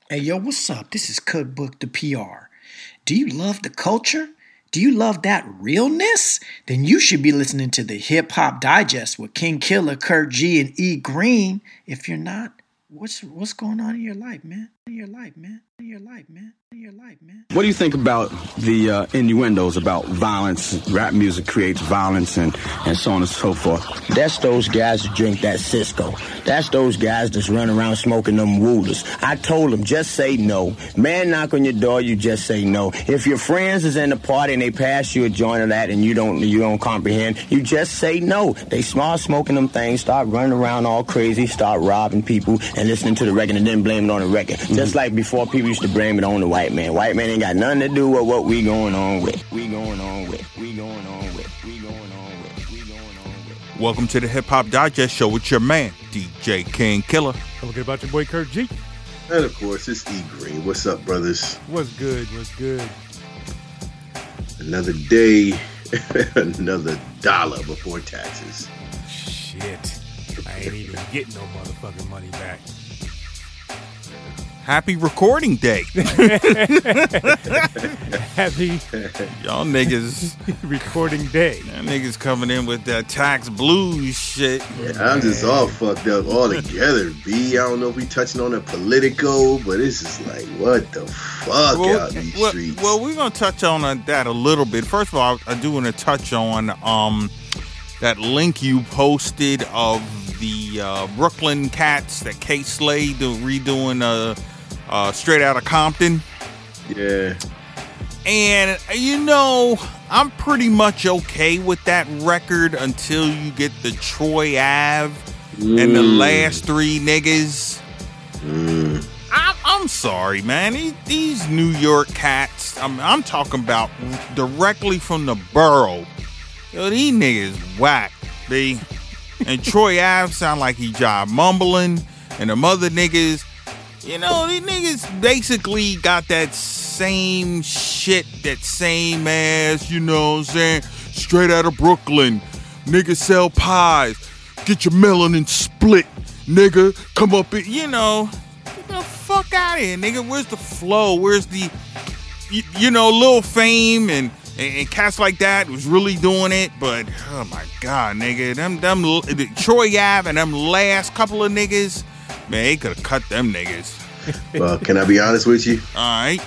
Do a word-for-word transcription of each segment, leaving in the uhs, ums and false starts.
Hey, yo, what's up? This is Cookbook the P R. Do you love the culture? Do you love that realness? Then you should be listening to the Hip Hop Digest with King Killer, Kurt G, and E Green. If you're not, what's what's going on in your life, man? In your life, man. In your life, man. In your life, man. What do you think about the uh, innuendos about violence? Rap music creates violence and, and so on and so forth. That's those guys that drink that Cisco. That's those guys that's running around smoking them Woolers. I told them, just say no. Man knock on your door, you just say no. If your friends is in the party and they pass you a joint of that and you don't you don't comprehend, you just say no. They smart smoking them things, start running around all crazy, start robbing people and listening to the record and then blame it on the record. Mm-hmm. Just like before, people used to blame it on the white man. White man ain't got nothing to do with what we going on with. We going on with. We going on with. We going on with. We going on with. Welcome to the Hip Hop Digest Show with your man, D J King Killer. Don't forget about your boy Kurt G. And of course, it's E Green. What's up, brothers? What's good? What's good? Another day, another dollar before taxes. Shit. I ain't even getting no motherfucking money back. Happy recording day. Happy Y'all niggas recording day. Y'all niggas coming in with that tax blues shit. Yeah, I'm just all fucked up all together, B. I don't know if we touching on the political, but it's just like, what the fuck well, out these well, streets? Well, we're going to touch on that a little bit. First of all, I do want to touch on um that link you posted of the uh, Brooklyn Cats that K Slade redoing uh, uh, Straight Outta Compton. Yeah. And, you know, I'm pretty much okay with that record until you get the Troy Ave mm. and the last three niggas. Mm. I'm, I'm sorry, man. These, these New York cats, I'm, I'm talking about directly from the borough. Yo, these niggas whack, B. And Troy Ave sound like he job mumbling. And them other niggas, you know, these niggas basically got that same shit, that same ass, you know what I'm saying? Straight out of Brooklyn. Niggas sell pies. Get your melanin split, nigga. Come up in, you know. Get the fuck out of here, nigga. Where's the flow? Where's the, you, you know, Lil Fame and And, and cats like that was really doing it, but oh my god, nigga, them them the Troy Ave and them last couple of niggas, man, they could have cut them niggas. Well, can I be honest with you? All right.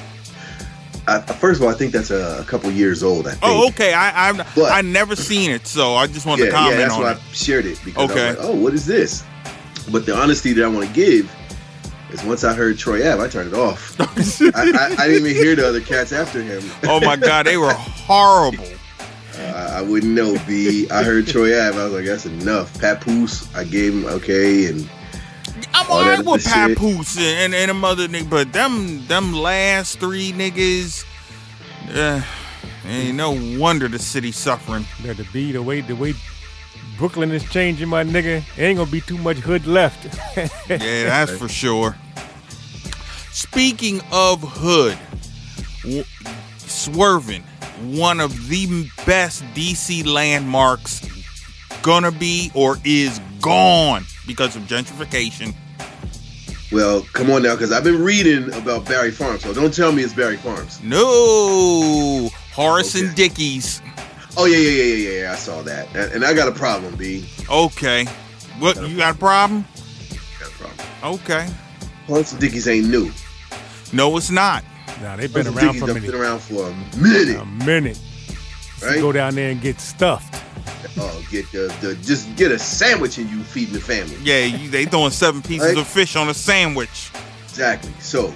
I, first of all, I think that's a, a couple years old. I think. Oh, okay. I I've but, I never seen it, so I just wanted yeah, to comment yeah, that's on why it. I shared it because okay. I was like, oh, what is this? But the honesty that I want to give is once I heard Troy Ave, I turned it off. I, I, I didn't even hear the other cats after him. Oh my god, they were horrible. Uh, I wouldn't know, B. I heard Troy Ave, I was like, that's enough. Papoose, I gave him okay, and I'm alright with Papoose and and them other niggas, but them them last three niggas, uh, ain't no wonder the city's suffering. Yeah, the B, the way the way Brooklyn is changing, my nigga. Ain't gonna be too much hood left. Yeah, that's for sure. Speaking of hood, w- Swervin', one of the best D C landmarks, gonna be or is gone because of gentrification. Well, come on now, because I've been reading about Barry Farms, so don't tell me it's Barry Farms. No, Horace okay. and Dickey's. Oh, yeah, yeah, yeah, yeah, yeah, I saw that. And, and I got a problem, B. Okay. What, got you got a problem? Got a problem. Okay. Horace and Dickey's ain't new. No, it's not. Nah, they've been around for a minute. been around for a minute. A minute. Right? So go down there and get stuffed. Oh, get the, the just get a sandwich and you feeding the family. Yeah, you, they throwing seven pieces right? of fish on a sandwich. Exactly. So,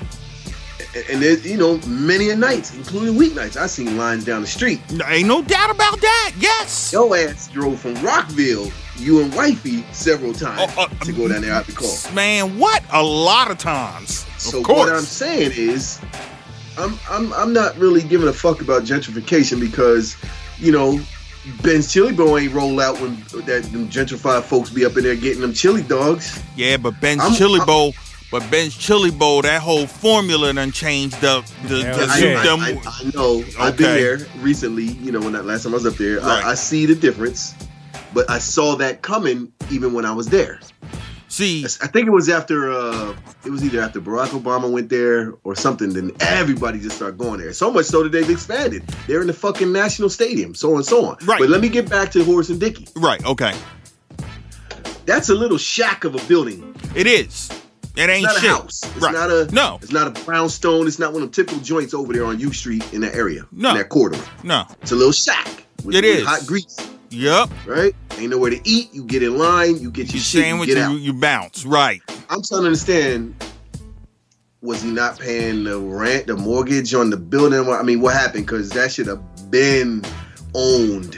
and there's, you know, many a nights, including weeknights, I seen lines down the street. Ain't no doubt about that. Yes. Your ass drove from Rockville, you and wifey, several times oh, uh, to go down there out the call. Man, what? A lot of times. So of course. What I'm saying is, I'm I'm I'm not really giving a fuck about gentrification because, you know, Ben's Chili Bowl ain't roll out when that them gentrified folks be up in there getting them chili dogs. Yeah, but Ben's I'm, Chili I'm, Bowl, but Ben's Chili Bowl, that whole formula done changed up. The, yeah, the, I, the, I, them. I, I know. Okay. I've been there recently. You know, when that last time I was up there, right. I, I see the difference. But I saw that coming even when I was there. See, I think it was after uh, it was either after Barack Obama went there or something. Then everybody just started going there. So much so that they've expanded. They're in the fucking National Stadium, so on and so on. Right. But let me get back to Horace and Dickey. Right. Okay. That's a little shack of a building. It is. It ain't It's not shit. a house. It's right. not a no. It's not a brownstone. It's not one of them typical joints over there on U Street in that area. No. In that corridor. No. It's a little shack. With, It with is. hot grease. Yep. Right? Ain't nowhere to eat. You get in line. You get your You shit. sandwich You get and out. you, you bounce. Right. I'm trying to understand. Was he not paying the rent, the mortgage on the building? I mean, what happened? Because that should have been owned.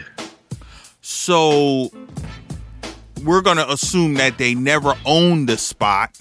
So we're going to assume that they never owned the spot.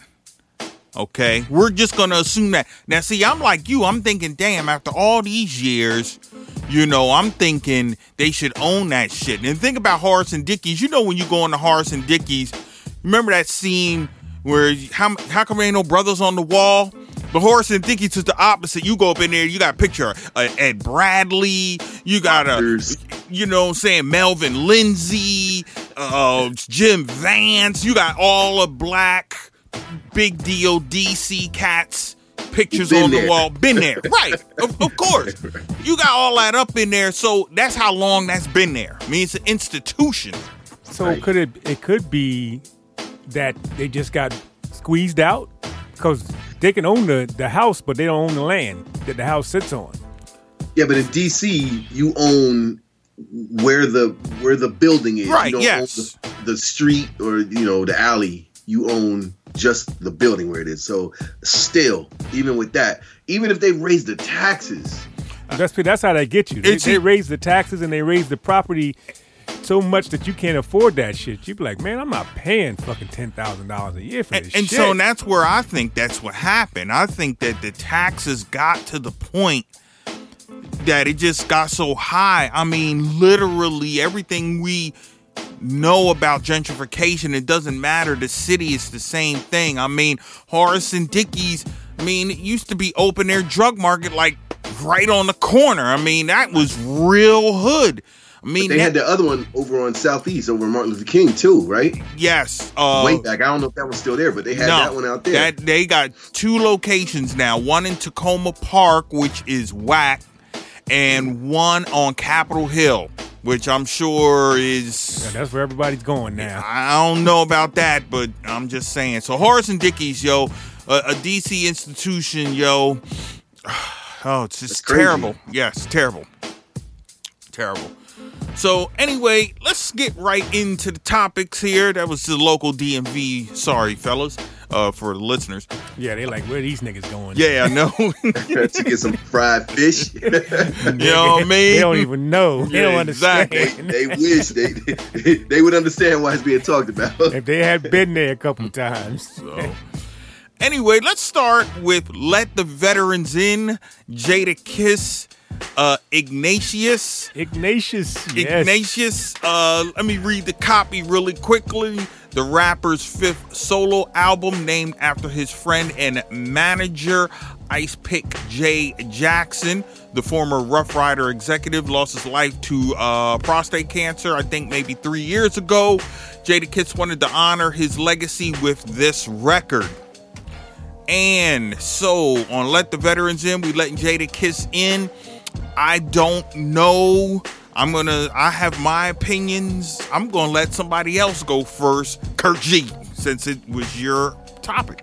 Okay. We're just going to assume that. Now, see, I'm like you. I'm thinking, damn, after all these years, you know, I'm thinking they should own that shit. And think about Horace and Dickey's. You know, when you go into Horace and Dickey's, remember that scene where how, how come there ain't no brothers on the wall? But Horace and Dickey's is the opposite. You go up in there, you got a picture of uh, Ed Bradley, you got a, you know what I'm saying, Melvin Lindsay, uh, Jim Vance, you got all the black, big deal D C cats, pictures Been on there. the wall. Been there, right, of, of course. You got all that up in there, so that's how long that's been there. I mean, it's an institution. So Right. could it it could be that they just got squeezed out? Because they can own the, the house, but they don't own the land that the house sits on. Yeah, but in D C, you own where the where the building is. Right, You don't yes. own the, the street or, you know, the alley. You own just the building where it is. So still, even with that, even if they raise the taxes, That's that's how they get you. They, It's- they raise the taxes and they raise the property so much that you can't afford that shit. You be like, man, I'm not paying fucking ten thousand dollars a year for And, this and shit. so that's where I think that's what happened. I think that the taxes got to the point that it just got so high. I mean, literally everything we know about gentrification, it doesn't matter. The city is the same thing. I mean, Horace and Dickey's, I mean, it used to be open air drug market like right on the corner. I mean, that was real hood. I mean, they that- had the other one over on Southeast, over Martin Luther King too, right? yes. Uh, Way back. I don't know if that was still there, but they had that one out there. That they got two locations now. One in Tacoma Park, which is whack, and one on Capitol Hill, which I'm sure is. Yeah, that's where everybody's going now. I don't know about that, but I'm just saying. So Horace and Dickey's, yo, a, a D C institution, yo. Oh, it's just That's crazy. terrible. Yes, terrible. Terrible. So anyway, let's get right into the topics here. That was the local D M V. Sorry, fellas, uh, for the listeners. Yeah, they like, where these niggas going? Yeah, I know. to get some fried fish. You know what I mean? They don't even know. They Yeah, don't understand. exactly. they wish they, they they would understand why it's being talked about. If they had been there a couple times. So, anyway, let's start with Let the Veterans In, Jada Kiss, uh, Ignatius. Ignatius. Yes. Ignatius, uh, let me read the copy really quickly. The rapper's fifth solo album, named after his friend and manager, Ice Pick J. Jackson. The former Rough Rider executive lost his life to uh, prostate cancer, I think maybe three years ago. Jada Kiss wanted to honor his legacy with this record. And so on Let the Veterans In, we letting Jada Kiss in. I don't know. I'm gonna. I have my opinions. I'm gonna let somebody else go first. Kurt G, since it was your topic.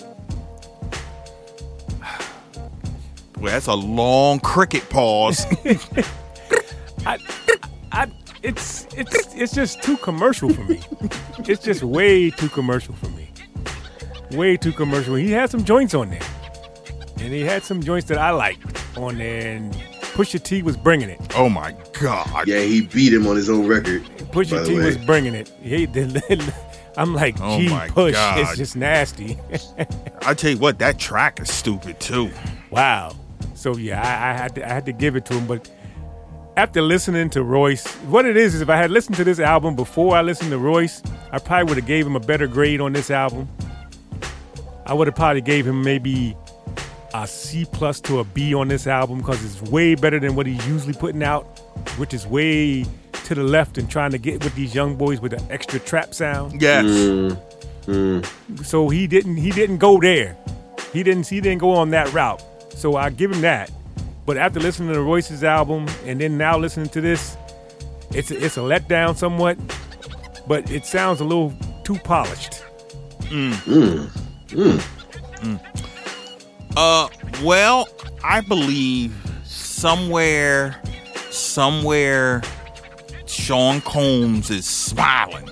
Well, that's a long cricket pause. I, I, it's it's it's just too commercial for me. It's just way too commercial for me. Way too commercial. He had some joints on there, and he had some joints that I liked on there. And Pusha T was bringing it. Oh my God! Yeah, he beat him on his own record. by Pusha the T way. was bringing it. He, I'm like, Oh gee, my Push, God. it's just nasty. I tell you what, that track is stupid too. Wow. So yeah, I, I had to, I had to give it to him. But after listening to Royce, what it is is if I had listened to this album before I listened to Royce, I probably would have gave him a better grade on this album. I would have probably gave him maybe a C plus to a B on this album because it's way better than what he's usually putting out, which is way to the left and trying to get with these young boys with an extra trap sound. Yes. Mm, Mm. So he didn't he didn't go there. He didn't he didn't go on that route. So I give him that. But after listening to Royce's album and then now listening to this, it's a, it's a letdown somewhat. But it sounds a little too polished. Mm. Mm. Mm. Mm. Uh, well, I believe somewhere, somewhere, Sean Combs is smiling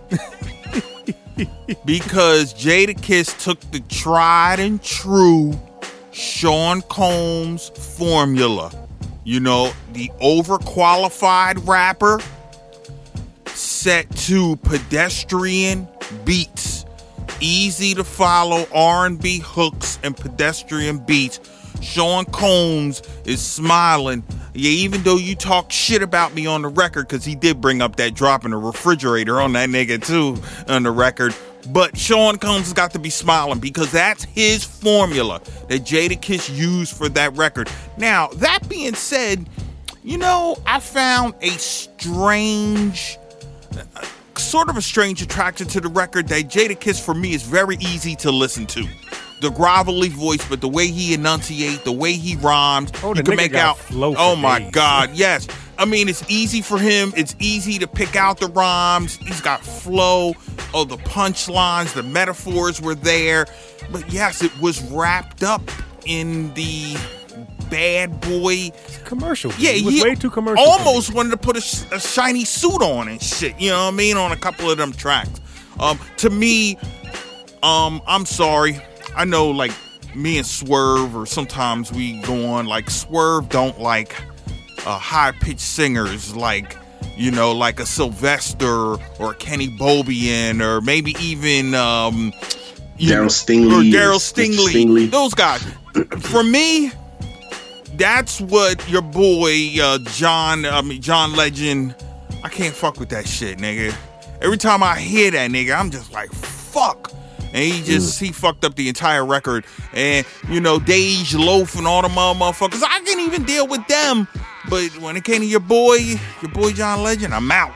because Jadakiss took the tried and true Sean Combs formula. You know, the overqualified rapper set to pedestrian beats. Easy to follow R and B hooks and pedestrian beats. Sean Combs is smiling. Yeah, even though you talk shit about me on the record, because he did bring up that drop in the refrigerator on that nigga too on the record. But Sean Combs has got to be smiling because that's his formula that Jadakiss used for that record. Now, that being said, you know, I found a strange... Uh, sort of a strange attraction to the record that Jadakiss for me is very easy to listen to. The grovelly voice, but the way he enunciate, the way he rhymes, oh, you can make out. Oh my days. God, yes. I mean, it's easy for him. It's easy to pick out the rhymes. He's got flow. Oh, the punchlines, the metaphors were there. But yes, it was wrapped up in the bad boy commercial. Yeah, he was he way too commercial. Almost wanted to put a, a shiny suit on and shit. You know what I mean? On a couple of them tracks. Um, to me, um, I'm sorry. I know, like me and Swerve, or sometimes we go on. Like Swerve don't like uh, high pitched singers, like you know, like a Sylvester or Kenny Bobian, or maybe even um, Daryl Stingley. Or Daryl Stingley. Stingley. Those guys. For me, that's what your boy uh, John, I mean John Legend. I can't fuck with that shit, nigga. Every time I hear that nigga, I'm just like, fuck. And he just mm. he fucked up the entire record. And you know, Dej Loaf and all the motherfuckers, I can't even deal with them. But when it came to your boy, your boy John Legend, I'm out.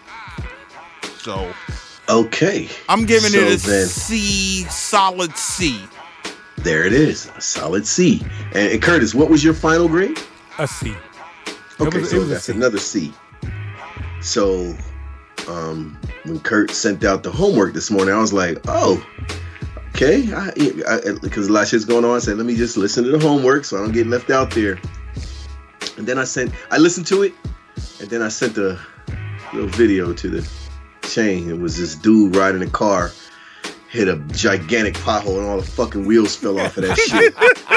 So okay, I'm giving so it a then, C, solid C. There it is, a solid C. And, and Curtis, what was your final grade? A C. Okay, was, so that's C. Another C. So, um, when Kurt sent out the homework this morning, I was like, oh, okay. Because a lot of shit's going on. I said, let me just listen to the homework so I don't get left out there. And then I sent, I listened to it, and then I sent a little video to the chain. It was this dude riding a car, hit a gigantic pothole, and all the fucking wheels fell off of that shit.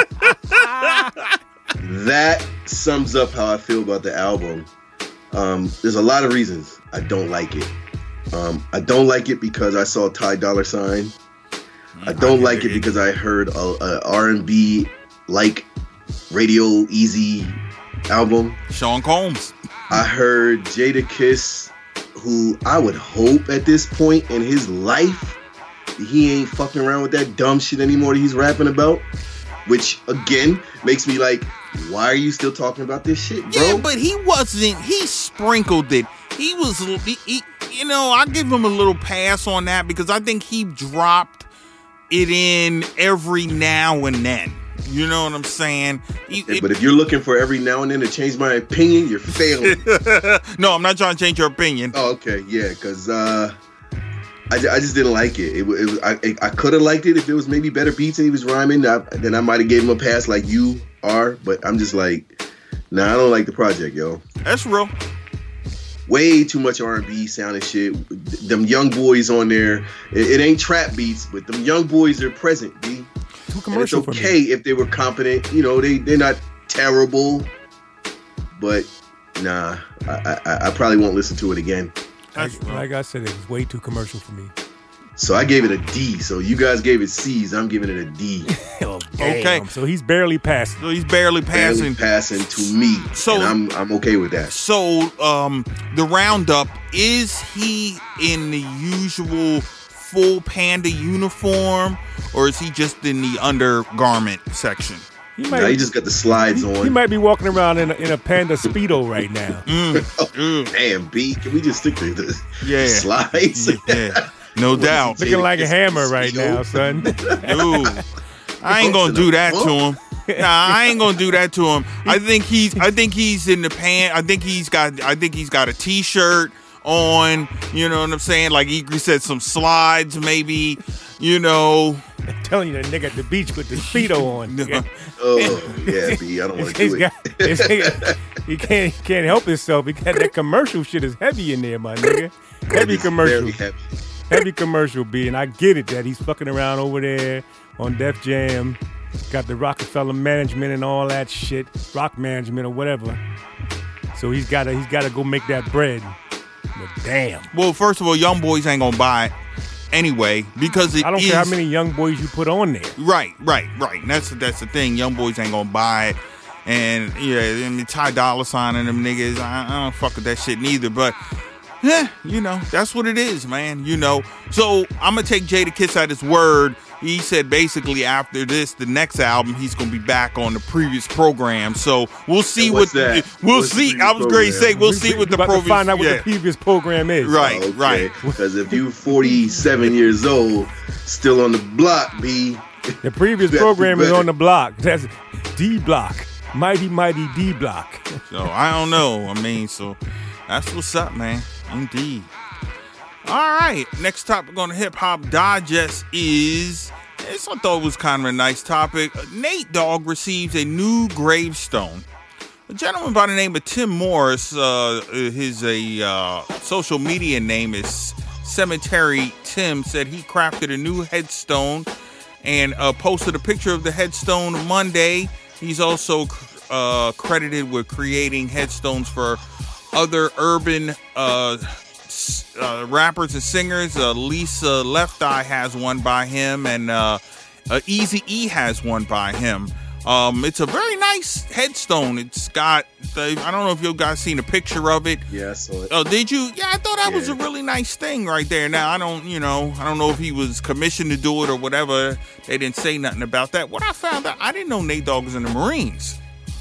That sums up how I feel about the album. Um, there's a lot of reasons I don't like it. Um, I don't like it because I saw Ty Dolla Sign. I don't I like it because I heard a, a R and B like Radio Easy album. Sean Combs. I heard Jadakiss, who I would hope at this point in his life he ain't fucking around with that dumb shit anymore that he's rapping about. Which again makes me like, why are you still talking about this shit, bro? Yeah, but he wasn't. He sprinkled it. He was, he, he, you know, I give him a little pass on that because I think he dropped it in every now and then. You know what I'm saying? He, yeah, but if you're looking for every now and then to change my opinion, you're failing. No, I'm not trying to change your opinion. Oh, okay, yeah, because uh, I, I just didn't like it. It, it I, I could have liked it if it was maybe better beats and he was rhyming. I, then I might have gave him a pass like you are. But I'm just like, nah, I don't like the project, yo. That's real. Way too much R and B sounding shit. Them young boys on there. It, it ain't trap beats, but them young boys are present, B. Too commercial and it's okay for me. If they were competent. You know, they, they're not terrible. But, nah, I, I, I probably won't listen to it again. Like, like I said, it was way too commercial for me. So I gave it a D. So you guys gave it C's. I'm giving it a D. Oh, okay. So he's barely passing. So he's barely passing. Barely passing to me. So and I'm I'm okay with that. So um, the roundup, is he in the usual full Panda uniform, or is he just in the undergarment section? He might. Nah, he just got the slides he, on. He might be walking around in a, in a Panda Speedo right now. Mm. Oh, damn, B. Can we just stick to the yeah. slides? Yeah. No doubt. Looking like a hammer right now, son. Dude, I ain't gonna do that to him. Nah, I ain't gonna do that to him. I think he's. I think he's in the pant. I think he's got. I think he's got a T-shirt on. You know what I'm saying? Like he said, some slides, maybe. You know. I'm telling you, that nigga at the beach with the Speedo on. Oh yeah, B. I don't want to do got, it. he can't. He can't help himself. He got that commercial shit is heavy in there, my nigga. Heavy commercial. Very heavy. Heavy commercial, B. And I get it that he's fucking around over there on Def Jam. Got the Rockefeller management and all that shit, rock management or whatever. So he's gotta he's gotta go make that bread. But damn. Well, first of all, young boys ain't gonna buy it anyway because it I don't is, care how many young boys you put on there. Right, right, right. And that's that's the thing. Young boys ain't gonna buy it. And yeah, I mean, Ty Dolla $ign and them niggas, I, I don't fuck with that shit neither. But yeah, you know, that's what it is, man. You know. So I'm gonna take Jadakiss at his word. He said basically after this, the next album, he's gonna be back on the previous program. So we'll see And what what's that? we'll What's the see. I was going to say we'll We- see we what the about to previous. find out what yeah. the previous program is. Right, Okay. right. Because if you forty-seven years old, still on the block, B. The previous Better- program is better. on the block. That's D Block. Mighty Mighty D Block. So I don't know. I mean, so that's what's up, man. Indeed. All right. Next topic on the Hip Hop Digest is. This I thought was kind of a nice topic. Nate Dogg receives a new gravestone. A gentleman by the name of Tim Morris, uh, his a uh, social media name is Cemetery Tim, said he crafted a new headstone and uh, posted a picture of the headstone Monday. He's also uh, credited with creating headstones for other urban uh, Uh, rappers and singers. uh, Lisa Left Eye has one by him, and uh, uh, Eazy-E has one by him. Um, it's a very nice headstone. It's got, the, I don't know if you guys seen a picture of it. Yeah, I saw it. Oh, did you? Yeah, I thought that was a Yeah. really nice thing right there. Now, I don't, you know, I don't know if he was commissioned to do it or whatever. They didn't say nothing about that. What I found out, I didn't know Nate Dogg was in the Marines.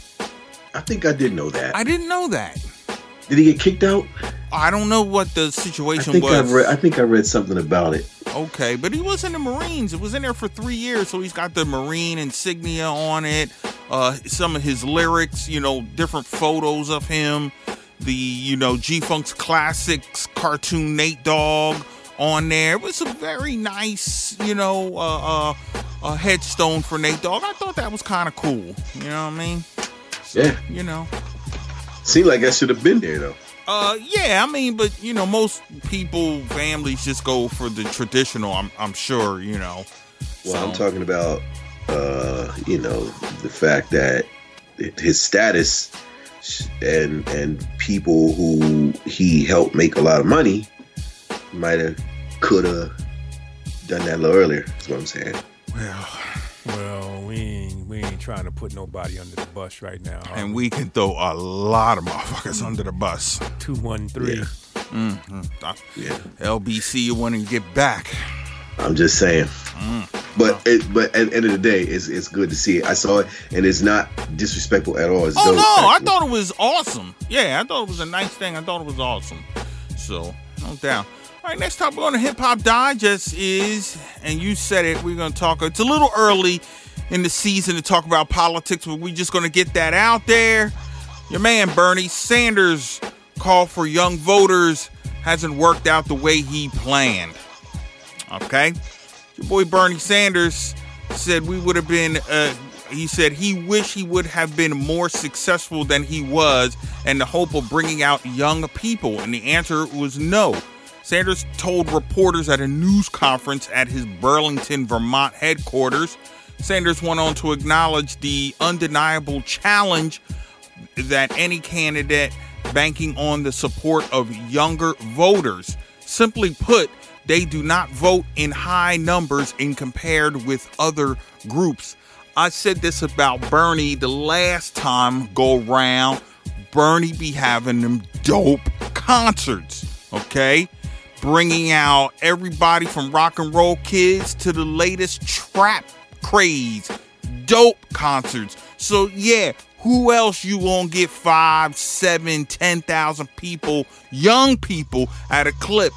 I think I did know that. I didn't know that. Did he get kicked out? I don't know what the I situation think I was. read. I think I read something about it. Okay, but he was in the Marines. It was in there for three years, so he's got the Marine insignia on it. Uh, some of his lyrics, you know, different photos of him. The, you know, G-Funk's Classics cartoon Nate Dogg on there. It was a very nice, you know, uh, uh, uh, headstone for Nate Dogg. I thought that was kind of cool. You know what I mean? So, Yeah. You know. Seemed like I should have been there though. Uh, yeah, I mean, but you know, most people, families just go for the traditional. I'm, I'm sure, you know. Well, So- I'm talking about, uh, you know, the fact that his status and and people who he helped make a lot of money might have, could have done that a little earlier. That's what I'm saying. Well, Well, we ain't we ain't trying to put nobody under the bus right now. and we can throw a lot of motherfuckers under the bus. two one three. Yeah. Mm-hmm. Yeah, L B C, you want to get back? I'm just saying. Mm. But it, but at the end of the day, it's it's good to see it. I saw it, and it's not disrespectful at all. It's Oh dope, no, I actually. thought it was awesome. Yeah, I thought it was a nice thing. I thought it was awesome. So, no doubt. All right, next topic on the Hip Hop Digest is, and you said it, we're going to talk, it's a little early in the season to talk about politics, but we're just going to get that out there. Your man Bernie Sanders call for young voters hasn't worked out the way he planned. Okay? Your boy Bernie Sanders said we would have been, uh, he said he wished he would have been more successful than he was in the hope of bringing out young people. And the answer was no. Sanders told reporters at a news conference at his Burlington, Vermont headquarters. Sanders went on to acknowledge the undeniable challenge that any candidate banking on the support of younger voters. Simply put, they do not vote in high numbers in compared with other groups. I said this about Bernie the last time go round. Bernie be having them dope concerts, okay? Bringing out everybody from rock and roll kids to the latest trap craze. Dope concerts. So yeah, who else you gonna get five, seven, ten thousand people, young people at a clip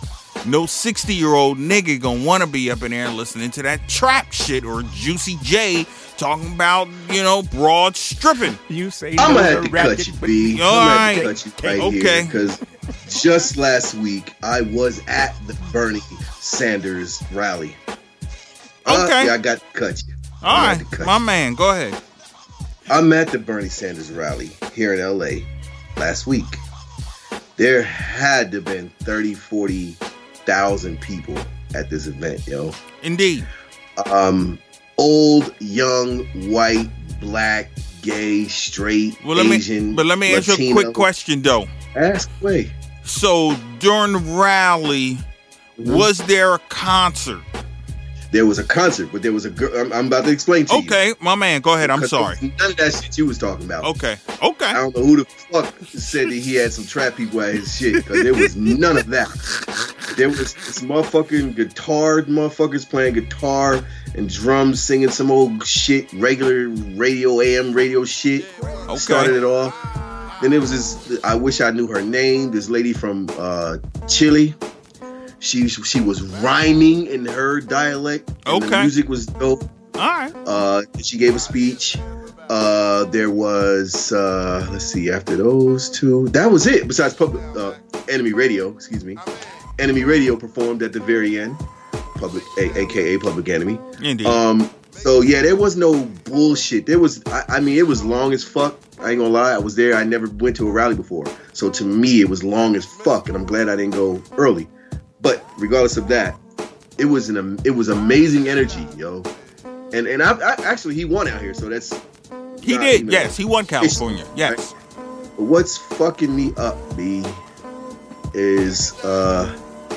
no sixty-year-old nigga gonna want to be up in there listening to that trap shit or Juicy J talking about, you know, broad stripping. You say I'm those gonna are have to racket, cut you, but- B. All I'm right. gonna have to cut you right Okay. here because just last week I was at the Bernie Sanders rally. Uh, Okay. yeah, I got to cut you. All I right, got to cut my you. man, go ahead. I'm at the Bernie Sanders rally here in L A last week. There had to have been thirty, forty thousand people at this event, yo. Indeed. Um, old, young, white, black, gay, straight, Well, let Asian, me, but let me ask you a Latino. quick question though. Ask away. So during the rally, Mhm. was there a concert? There was a concert, but there was a girl. I'm, I'm about to explain to you. Okay, my man, go ahead. I'm Because sorry. None of that shit you was talking about. Okay, I okay. don't know who the fuck said that he had some trap people at his shit, because there was none of that. There was this motherfucking guitar motherfuckers playing guitar and drums, singing some old shit, regular radio, A M radio shit. Okay. Started it off. Then there was this, I wish I knew her name, this lady from uh, Chile. She she was rhyming in her dialect. And the Okay. music was dope. All right. Uh, she gave a speech. Uh, there was uh, let's see, after those two, that was it. Besides public, uh, Enemy Radio, excuse me, Enemy Radio performed at the very end. Public, a- aka Public Enemy. Indeed. Um, so yeah, there was no bullshit. There was, I, I mean, it was long as fuck. I ain't gonna lie, I was there. I never went to a rally before, so to me, it was long as fuck, and I'm glad I didn't go early. But regardless of that, it was an am- it was amazing energy, yo. And and I, I actually he won out here, so that's he not did. even- Yes, he won California. Yes. But what's fucking me up, B, is uh,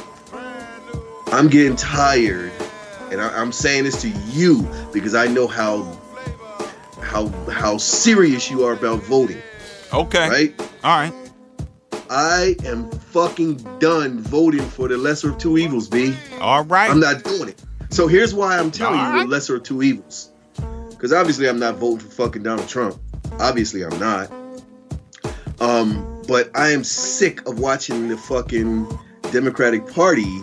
I'm getting tired, and I, I'm saying this to you because I know how how how serious you are about voting, Okay. right? All right. I am fucking done voting for the lesser of two evils, B. All right. I'm not doing it. So here's why I'm telling you Alright. the lesser of two evils. Because obviously I'm not voting for fucking Donald Trump. Obviously I'm not. Um, but I am sick of watching the fucking Democratic Party.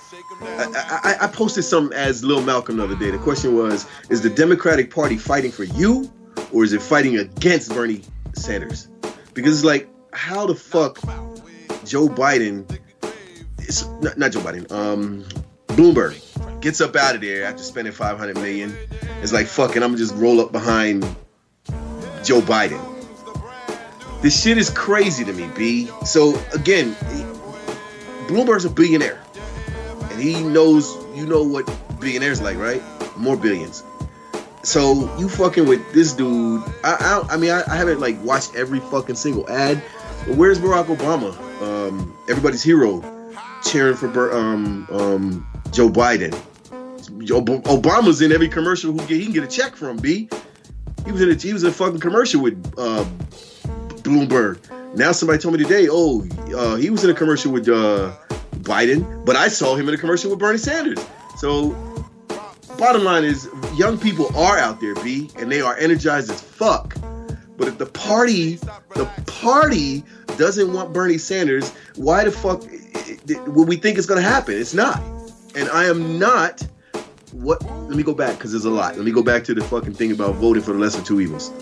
I, I, I posted something as Lil Malcolm the other day. The question was, is the Democratic Party fighting for you or is it fighting against Bernie Sanders? Because it's like, how the fuck Joe Biden, it's not, not Joe Biden, um, Bloomberg gets up out of there after spending five hundred million. It's like, fuck it, I'm gonna just roll up behind Joe Biden. This shit is crazy to me, B. So again, he, Bloomberg's a billionaire, and he knows, you know what billionaires like, right? More billions. So you fucking with this dude. I I, I mean, I, I haven't like watched every fucking single ad. But where's Barack Obama? Um, everybody's hero, cheering for Ber- um, um, Joe Biden. Joe, Obama's in every commercial who get, he can get a check from. B. He was in a he was in a fucking commercial with uh, Bloomberg. Now somebody told me today, oh, uh, he was in a commercial with uh, Biden, but I saw him in a commercial with Bernie Sanders. So, bottom line is, young people are out there, B, and they are energized as fuck. But if the party, the party doesn't want Bernie Sanders, why the fuck would we think it's going to happen? It's not. And I am not, what, let me go back, because there's a lot. Let me go back to the fucking thing about voting for the lesser two evils.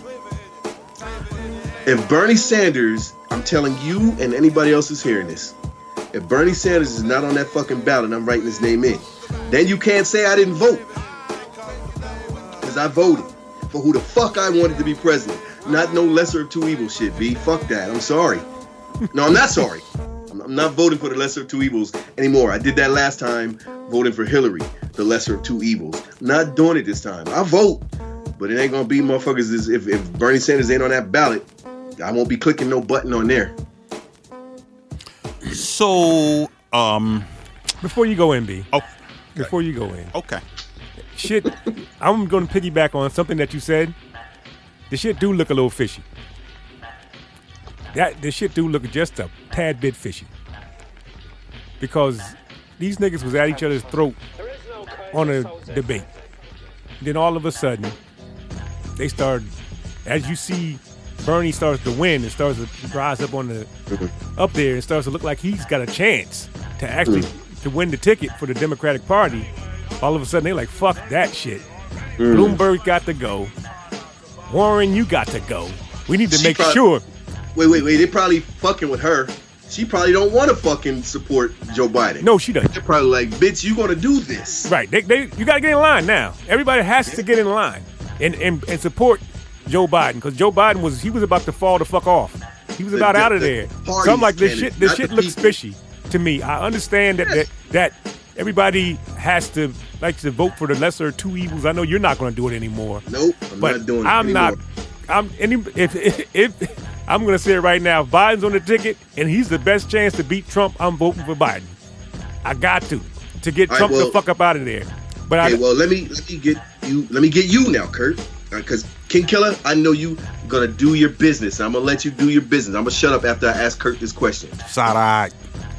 If Bernie Sanders, I'm telling you and anybody else who's hearing this, if Bernie Sanders is not on that fucking ballot and I'm writing his name in, then you can't say I didn't vote. Because I voted for who the fuck I wanted to be president. Not no lesser of two evils shit, B. Fuck that. I'm sorry. No, I'm not sorry. I'm I'm not voting for the lesser of two evils anymore. I did that last time, voting for Hillary, the lesser of two evils. I'm not doing it this time. I vote, but it ain't gonna be motherfuckers. If, if Bernie Sanders ain't on that ballot, I won't be clicking no button on there. So, um, Before you go in, B. oh, Before you go in. okay. Shit, I'm going to piggyback on something that you said. The shit do look a little fishy. That the shit do look just a tad bit fishy. Because these niggas was at each other's throat on a debate. Then all of a sudden, they start, as you see, Bernie starts to win and starts to rise up on the up there and starts to look like he's got a chance to actually to win the ticket for the Democratic Party, all of a sudden they're like, fuck that shit. Mm. Bloomberg got to go. Warren, you got to go. We need to She make prob- sure. Wait, wait, wait. They probably fucking with her. She probably don't want to fucking support Joe Biden. No, she doesn't. They're probably like, bitch, you gonna do this. Right. They, they, you got to get in line now. Everybody has yeah. to get in line and, and, and support Joe Biden, because Joe Biden was he was about to fall the fuck off. He was about the, out of the there. So I'm like, this shit, this shit looks people. fishy to me. I understand that, that that everybody has to like to vote for the lesser of two evils. I know you're not going to do it anymore. Nope, I'm but not doing it I'm anymore. not. I'm any if if, if I'm going to say it right now. If Biden's on the ticket and he's the best chance to beat Trump, I'm voting for Biden. I got to to get All Trump right, well, the fuck up out of there. But okay, I, well, let me let me get you. Let me get you now, Kurt. Because King Killer, I know you gonna do your business. I'm gonna let you do your business. I'm gonna shut up after I ask Kurt this question. Side eye.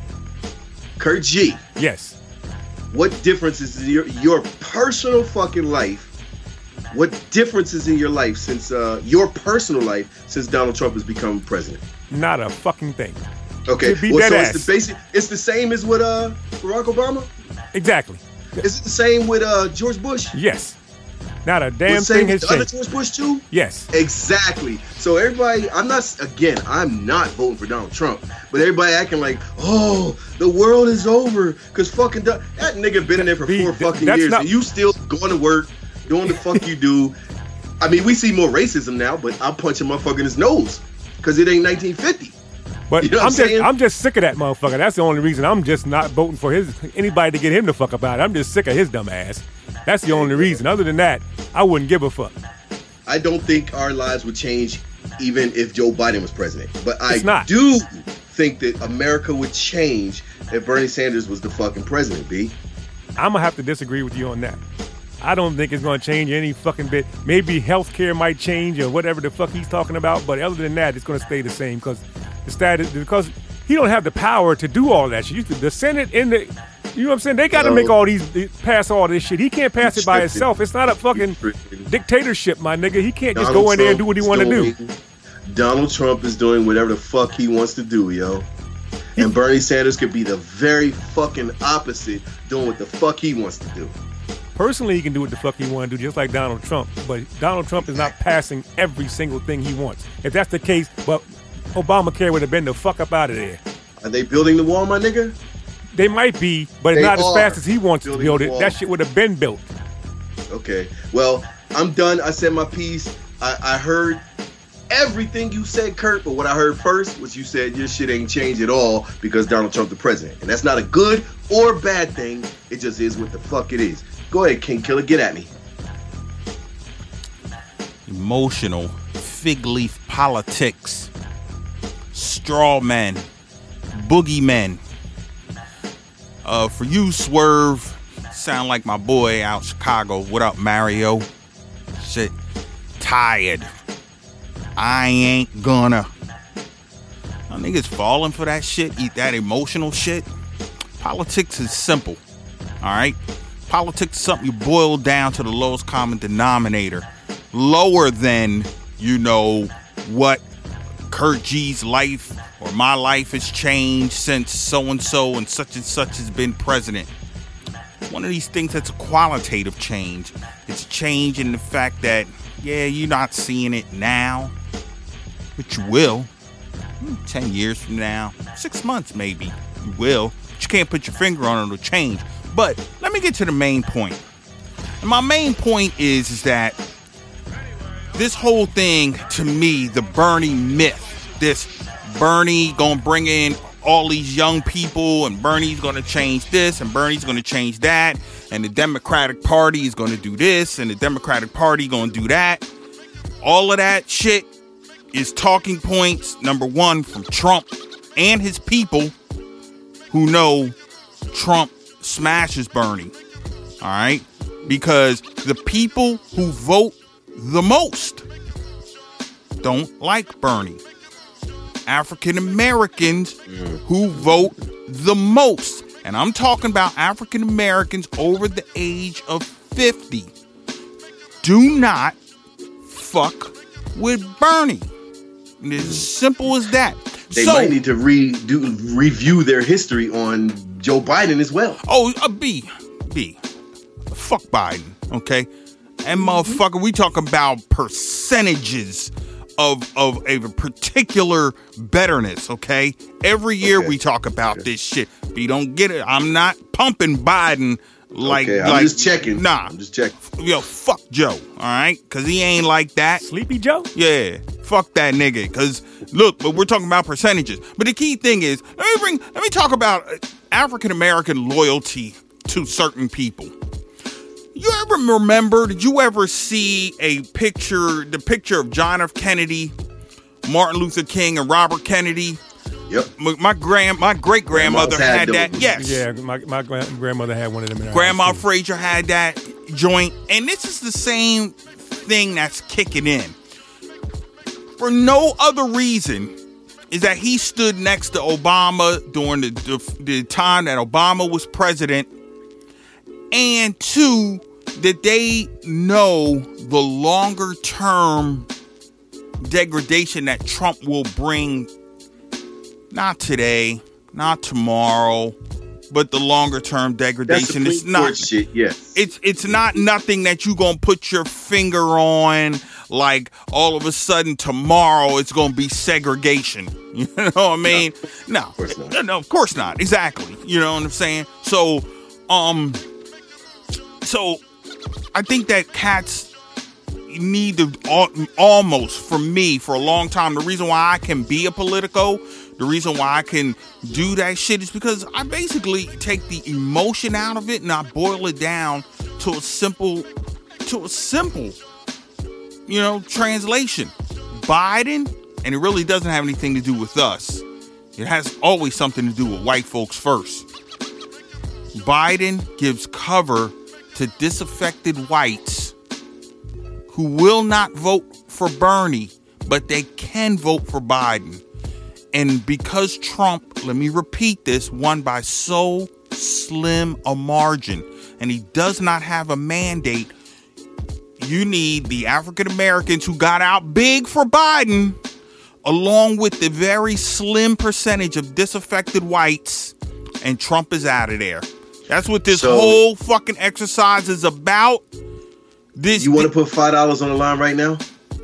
Kurt G. Yes. What differences in your your personal fucking life? What differences in your life since uh, your personal life since Donald Trump has become president? Not a fucking thing. Okay. To be Well, dead so ass. it's the basic. It's the same as with uh, Barack Obama. Exactly. Is it the same with uh, George Bush? Yes. Not a damn Was the same thing has with the other changed. George Bush too? Yes. Exactly. So everybody, I'm not, again, I'm not voting for Donald Trump, but everybody acting like, oh, the world is over because fucking Don- that nigga been in there for B, four th- fucking that's years not- and you still going to work, doing the fuck you do. I mean, we see more racism now, but I'll punch a motherfucker in his nose because it ain't nineteen fifty. But You know what I'm I'm just saying? I'm just sick of that motherfucker. That's the only reason I'm just not voting for his anybody to get him the fuck up out. I'm just sick of his dumb ass. That's the only reason. Other than that, I wouldn't give a fuck. I don't think our lives would change even if Joe Biden was president. But I It's not. do think that America would change if Bernie Sanders was the fucking president, B. I'm gonna have to disagree with you on that. I don't think it's gonna change any fucking bit. Maybe healthcare might change or whatever the fuck he's talking about, but other than that, it's gonna stay the same because the status because he don't have the power to do all that shit. The Senate in the you know what I'm saying? They got to No. make all these pass all this shit. He can't pass it by himself. It's not a fucking dictatorship, my nigga. He can't just Donald go in there and do Trump what he is want to do. doing- Donald Trump is doing whatever the fuck he wants to do, yo. And Bernie Sanders could be the very fucking opposite, doing what the fuck he wants to do. Personally, he can do what the fuck he want to do, just like Donald Trump. But Donald Trump is not passing every single thing he wants. If that's the case, well, Obamacare would have been the fuck up out of there. Are they building the wall, my nigga? They might be, but They not as are fast as he wants to building build the it. wall. That shit would have been built. Okay. Well, I'm done. I said my piece. I, I heard everything you said, Kurt, but what I heard first was you said your shit ain't changed at all because Donald Trump the president. And that's not a good or bad thing. It just is what the fuck it is. Go ahead, King Killer. Get at me. Emotional, fig leaf politics, straw men, boogeymen. Uh, for you, Swerve, sound like my boy out Chicago. What up, Mario? Shit, tired. I ain't gonna. Y'all niggas falling for that shit, eat that emotional shit. Politics is simple, all right? Politics is something you boil down to the lowest common denominator. Lower than, you know, what Kurt G's life or my life has changed since so-and-so and such and such has been president. One of these things that's a qualitative change. It's change in the fact that, yeah, you're not seeing it now, but you will. Ten years from now, six months maybe, you will. But you can't put your finger on it, it'll change. But let me get to the main point. And my main point is, is that this whole thing, to me, the Bernie myth, this Bernie gonna bring in all these young people and Bernie's gonna change this and Bernie's gonna change that and the Democratic Party is gonna do this and the Democratic Party gonna do that. All of that shit is talking points, number one, from Trump and his people who know Trump smashes Bernie. All right? Because the people who vote the most don't like Bernie. African Americans who vote the most, and I'm talking about African Americans over the age of fifty, do not fuck with Bernie. And it's as simple as that. They so, might need to re do review their history on Joe Biden as well. Oh, uh, B, B, fuck Biden, okay? And motherfucker, we talking about percentages of of a particular betterness, okay? Every year Okay. we talk about Okay. this shit. B, don't get it. I'm not pumping Biden like okay, I'm like just checking. Nah, I'm just checking. yo, fuck Joe, all right? Because he ain't like that. Sleepy Joe? Yeah, fuck that nigga. Because look, but we're talking about percentages. But the key thing is, let me bring, let me talk about African American loyalty to certain people. You ever remember? Did you ever see a picture, the picture of John F. Kennedy, Martin Luther King, and Robert Kennedy? Yep. My, my grand, my great grandmother Grandma's had, had that. those. Yes. Yeah, my, my gra- grandmother had one of them in her Grandma house, too. Frazier had that joint, and this is the same thing that's kicking in. For no other reason is that he stood next to Obama during the, the, the time that Obama was president, and two, that they know the longer term degradation that Trump will bring, not today, not tomorrow, but the longer term That's degradation. Supreme It's not Court shit. Yes. it's it's not nothing that you gonna put your finger on, like all of a sudden tomorrow it's gonna be segregation. You know what I mean? No, Of course not. no, no, of course not. Exactly. You know what I'm saying? So, um, so I think that cats need to al- almost, for me, for a long time, the reason why I can be a Politico, the reason why I can do that shit is because I basically take the emotion out of it and I boil it down to a simple, to a simple, you know, translation. Biden, and it really doesn't have anything to do with us. It has always something to do with white folks first. Biden gives cover to disaffected whites who will not vote for Bernie, but they can vote for Biden. And because Trump, let me repeat this, won by so slim a margin, and he does not have a mandate, you need the African Americans who got out big for Biden, along with the very slim percentage of disaffected whites, and Trump is out of there. That's what this So- whole fucking exercise is about. This You want to put five dollars on the line right now?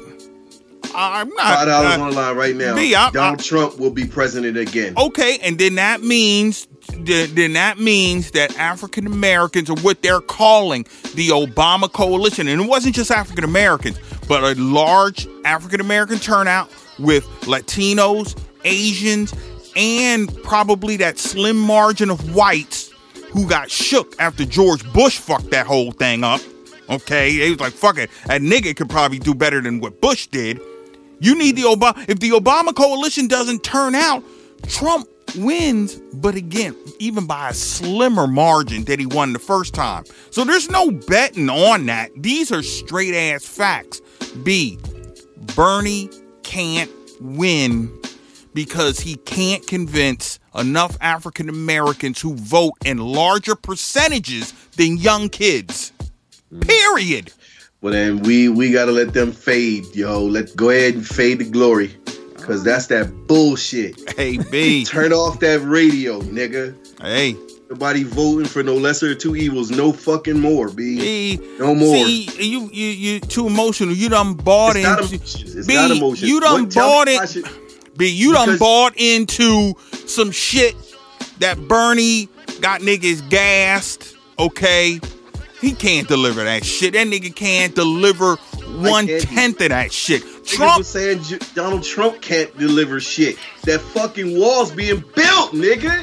I'm not. Five dollars uh, on the line right now. B, I- Donald I- Trump will be president again. Okay, and then that means then then that means that African Americans are what they're calling the Obama coalition, and it wasn't just African Americans, but a large African American turnout with Latinos, Asians, and probably that slim margin of whites who got shook after George Bush fucked that whole thing up. Okay, they was like, fuck it, that nigga could probably do better than what Bush did. You need the Obama. If the Obama coalition doesn't turn out, Trump wins, but again, even by a slimmer margin than he won the first time. So there's no betting on that. These are straight ass facts. B, Bernie can't win because he can't convince enough African Americans who vote in larger percentages than young kids. Period. Well, then we we gotta let them fade, yo. Let go ahead and fade the glory, cause that's that bullshit. Hey, B. Turn off that radio, nigga. Hey. Nobody voting for no lesser of two evils, no fucking more, B. B. No more. See, you you you too emotional. You done bought It's not into. emotions. It's B, not emotions. you done What- tell bought me it. I should- B, you done Because- bought into some shit that Bernie got niggas gassed. Okay, he can't deliver that shit. That nigga can't deliver one can't he? tenth of that shit. Niggas Trump. was saying J- Donald Trump can't deliver shit. That fucking wall's being built, nigga.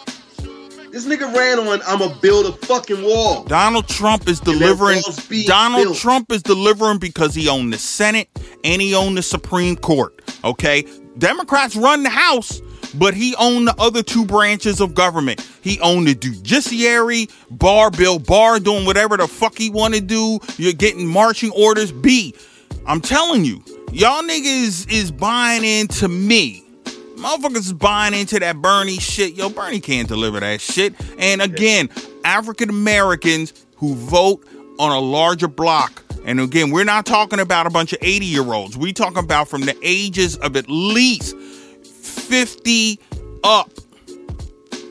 This nigga ran on, I'ma build a fucking wall. Donald Trump is that delivering. wall's being Donald built. Trump is delivering because he owned the Senate and he owned the Supreme Court. Okay, Democrats run the House, but he owned the other two branches of government. He owned the judiciary, Barr, Bill Barr doing whatever the fuck he want to do. You're getting marching orders. B, I'm telling you, y'all niggas is buying into me. Motherfuckers is buying into that Bernie shit. Yo, Bernie can't deliver that shit. And again, African Americans who vote on a larger block. And again, we're not talking about a bunch of eighty year olds. We talking about from the ages of at least fifty up.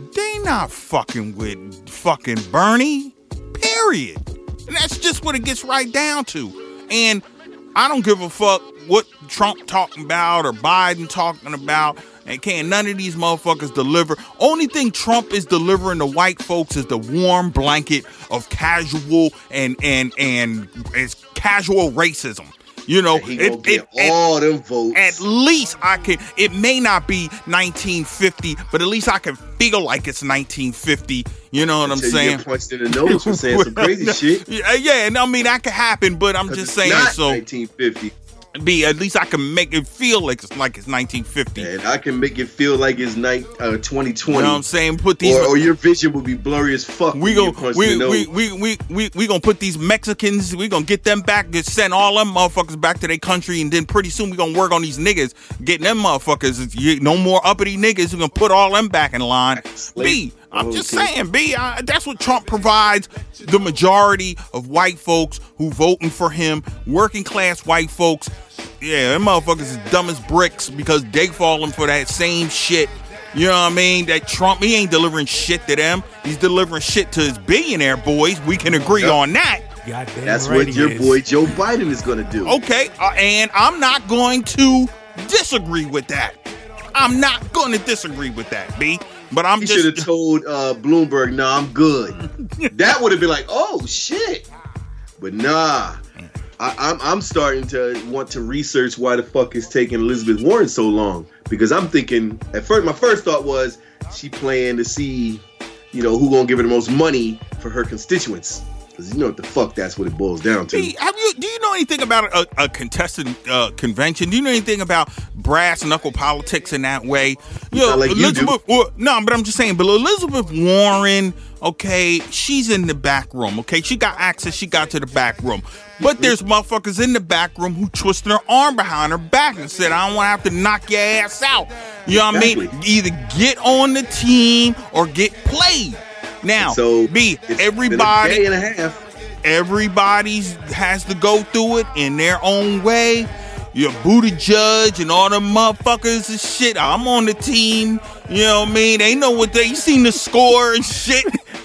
they not fucking with fucking Bernie, period. And that's just what it gets right down to. And I don't give a fuck what Trump talking about or Biden talking about. And can't none of these motherfuckers deliver. Only thing Trump is delivering to white folks is the warm blanket of casual and and and it's casual racism. You know, he it, gonna get it, all it, them votes. At least I can. It may not be nineteen fifty, but at least I can feel like it's nineteen fifty. You know what Until I'm saying? You get punched in the nose for saying some crazy shit. Yeah, yeah, and I mean that could happen, but I'm just saying. Not So nineteen fifty. B, at least I can make it feel like it's like it's nineteen fifty. And I can make it feel like it's night uh, twenty twenty. You know what I'm saying? Put these, or, or your vision will be blurry as fuck. We go, we, we, we, we, we, we gonna put these Mexicans. We gonna get them back. Just send all them motherfuckers back to their country, and then pretty soon we gonna work on these niggas, getting them motherfuckers. You, no more uppity niggas. We gonna put all them back in line. B, I'm okay. just saying, B. I, that's what Trump provides. The majority of white folks who voting for him, working class white folks. Yeah, them motherfuckers is dumb as bricks because they falling for that same shit. You know what I mean? That Trump, he ain't delivering shit to them. He's delivering shit to his billionaire boys. We can agree yep. on that. Goddamn That's right what your is. boy Joe Biden is going to do. Okay, uh, and I'm not going to disagree with that. I'm not going to disagree with that, B. But I'm he just... He should have told uh, Bloomberg, nah, I'm good. That would have been like, oh, shit. But nah. I, I'm I'm starting to want to research why the fuck it's taking Elizabeth Warren so long. Because I'm thinking, at first, my first thought was she playing to see, you know, who gonna give her the most money for her constituents. Because you know what the fuck that's what it boils down to. Hey, have you? Do you know anything about a, a contested uh, convention? Do you know anything about brass knuckle politics in that way? You know, like Elizabeth. You well, no, but I'm just saying. But Elizabeth Warren, okay, she's in the back room. Okay, she got access. She got to the back room. But there's motherfuckers in the back room who twisted her arm behind her back and said, "I don't want to have to knock your ass out." You know what exactly. I mean? Either get on the team or get played. Now, so B, everybody, been a day and a half. Everybody has to go through it in their own way. Your Buttigieg and all them motherfuckers and shit. I'm on the team. You know what I mean? They know what they, you seen the score and shit.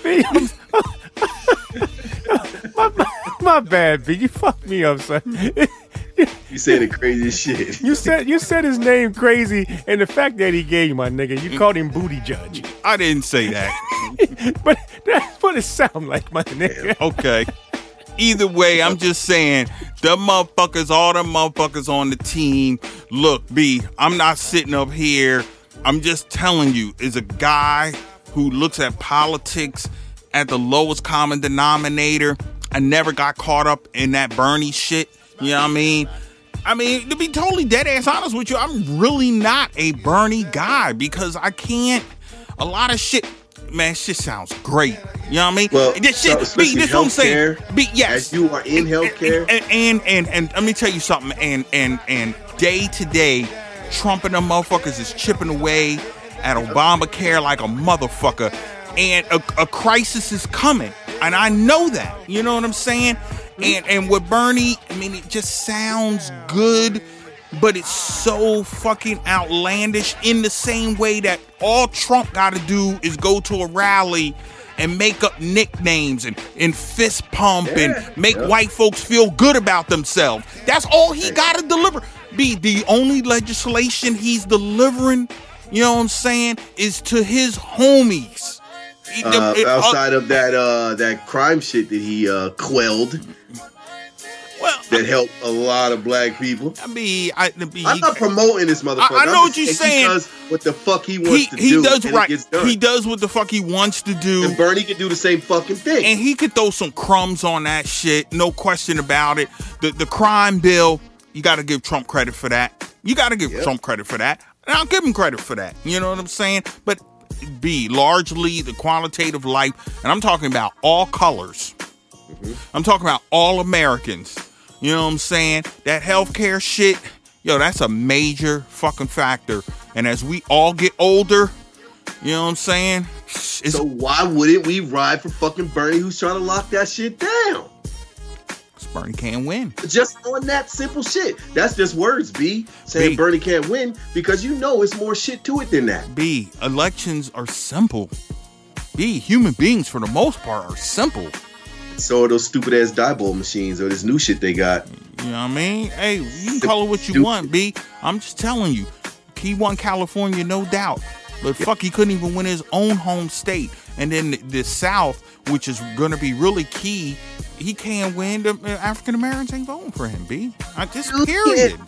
my, my, my bad, B. You fucked me up, son. You said the craziest shit. You said you said his name crazy, and the fact that he gave you, my nigga, you called him Booty Judge. I didn't say that. But that's what it sounds like, my nigga. Okay. Either way, I'm just saying, the motherfuckers, all the motherfuckers on the team, look, B, I'm not sitting up here. I'm just telling you, is a guy who looks at politics at the lowest common denominator. I never got caught up in that Bernie shit. You know what I mean? I mean, to be totally dead ass honest with you, I'm really not a Bernie guy because I can't, a lot of shit, man, shit sounds great. You know what I mean? Well, this shit, so B, this what I'm saying. B, yes. As you are in healthcare. And and, and, and, and let me tell you something, and, and, and day to day, Trump and them motherfuckers is chipping away at Obamacare like a motherfucker. And a, a crisis is coming. And I know that. You know what I'm saying? And and with Bernie, I mean, it just sounds good, but it's so fucking outlandish in the same way that all Trump got to do is go to a rally and make up nicknames and, and fist pump yeah, and make yeah. white folks feel good about themselves. That's all he got to deliver. Be the only legislation he's delivering, you know what I'm saying, is to his homies. Uh, it, outside uh, of that uh, that crime shit that he uh, quelled, well, that helped a lot of black people. I mean, I, I mean, I'm not promoting this motherfucker. I, I know what you're saying. He does what the fuck he wants he, to he do. Does and right. It gets done. He does what the fuck he wants to do. And Bernie could do the same fucking thing. And he could throw some crumbs on that shit. No question about it. The the crime bill, you got to give Trump credit for that. You got to give yep. Trump credit for that. And I'll give him credit for that. You know what I'm saying? But B, largely the qualitative life, and I'm talking about all colors. Mm-hmm. I'm talking about all Americans. You know what I'm saying? That healthcare shit, yo, that's a major fucking factor. And as we all get older, you know what I'm saying? So why wouldn't we ride for fucking Bernie who's trying to lock that shit down? Bernie can't win. Just on that simple shit. That's just words, B. Saying B. Bernie can't win because you know it's more shit to it than that. B, elections are simple. B, human beings for the most part are simple. So are those stupid ass Diebold machines or this new shit they got. You know what I mean? Hey, you can call it what you want, B. I'm just telling you. He won California, no doubt. But fuck, he couldn't even win his own home state. And then the, the South, which is going to be really key, he can't win. The African Americans ain't voting for him, B. I just period.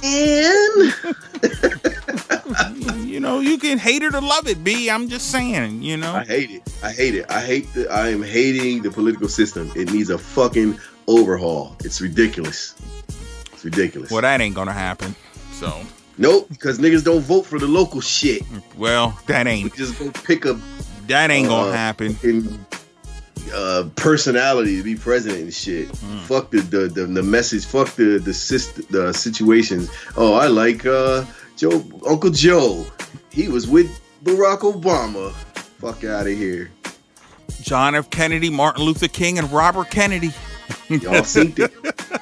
Man. You know, you can hate it or love it, B. I'm just saying, you know. I hate it. I hate it. I hate the. I am hating the political system. It needs a fucking overhaul. It's ridiculous. It's ridiculous. Well, that ain't gonna happen. So. Nope, because niggas don't vote for the local shit. Well, that ain't. We just go pick a. That ain't gonna uh, happen. In, uh, personality to be president and shit. Mm. Fuck the, the the the message. Fuck the the, syst- the situations. Oh, I like uh, Joe Uncle Joe. He was with Barack Obama. Fuck out of here. John F. Kennedy, Martin Luther King, and Robert Kennedy. Y'all seen it.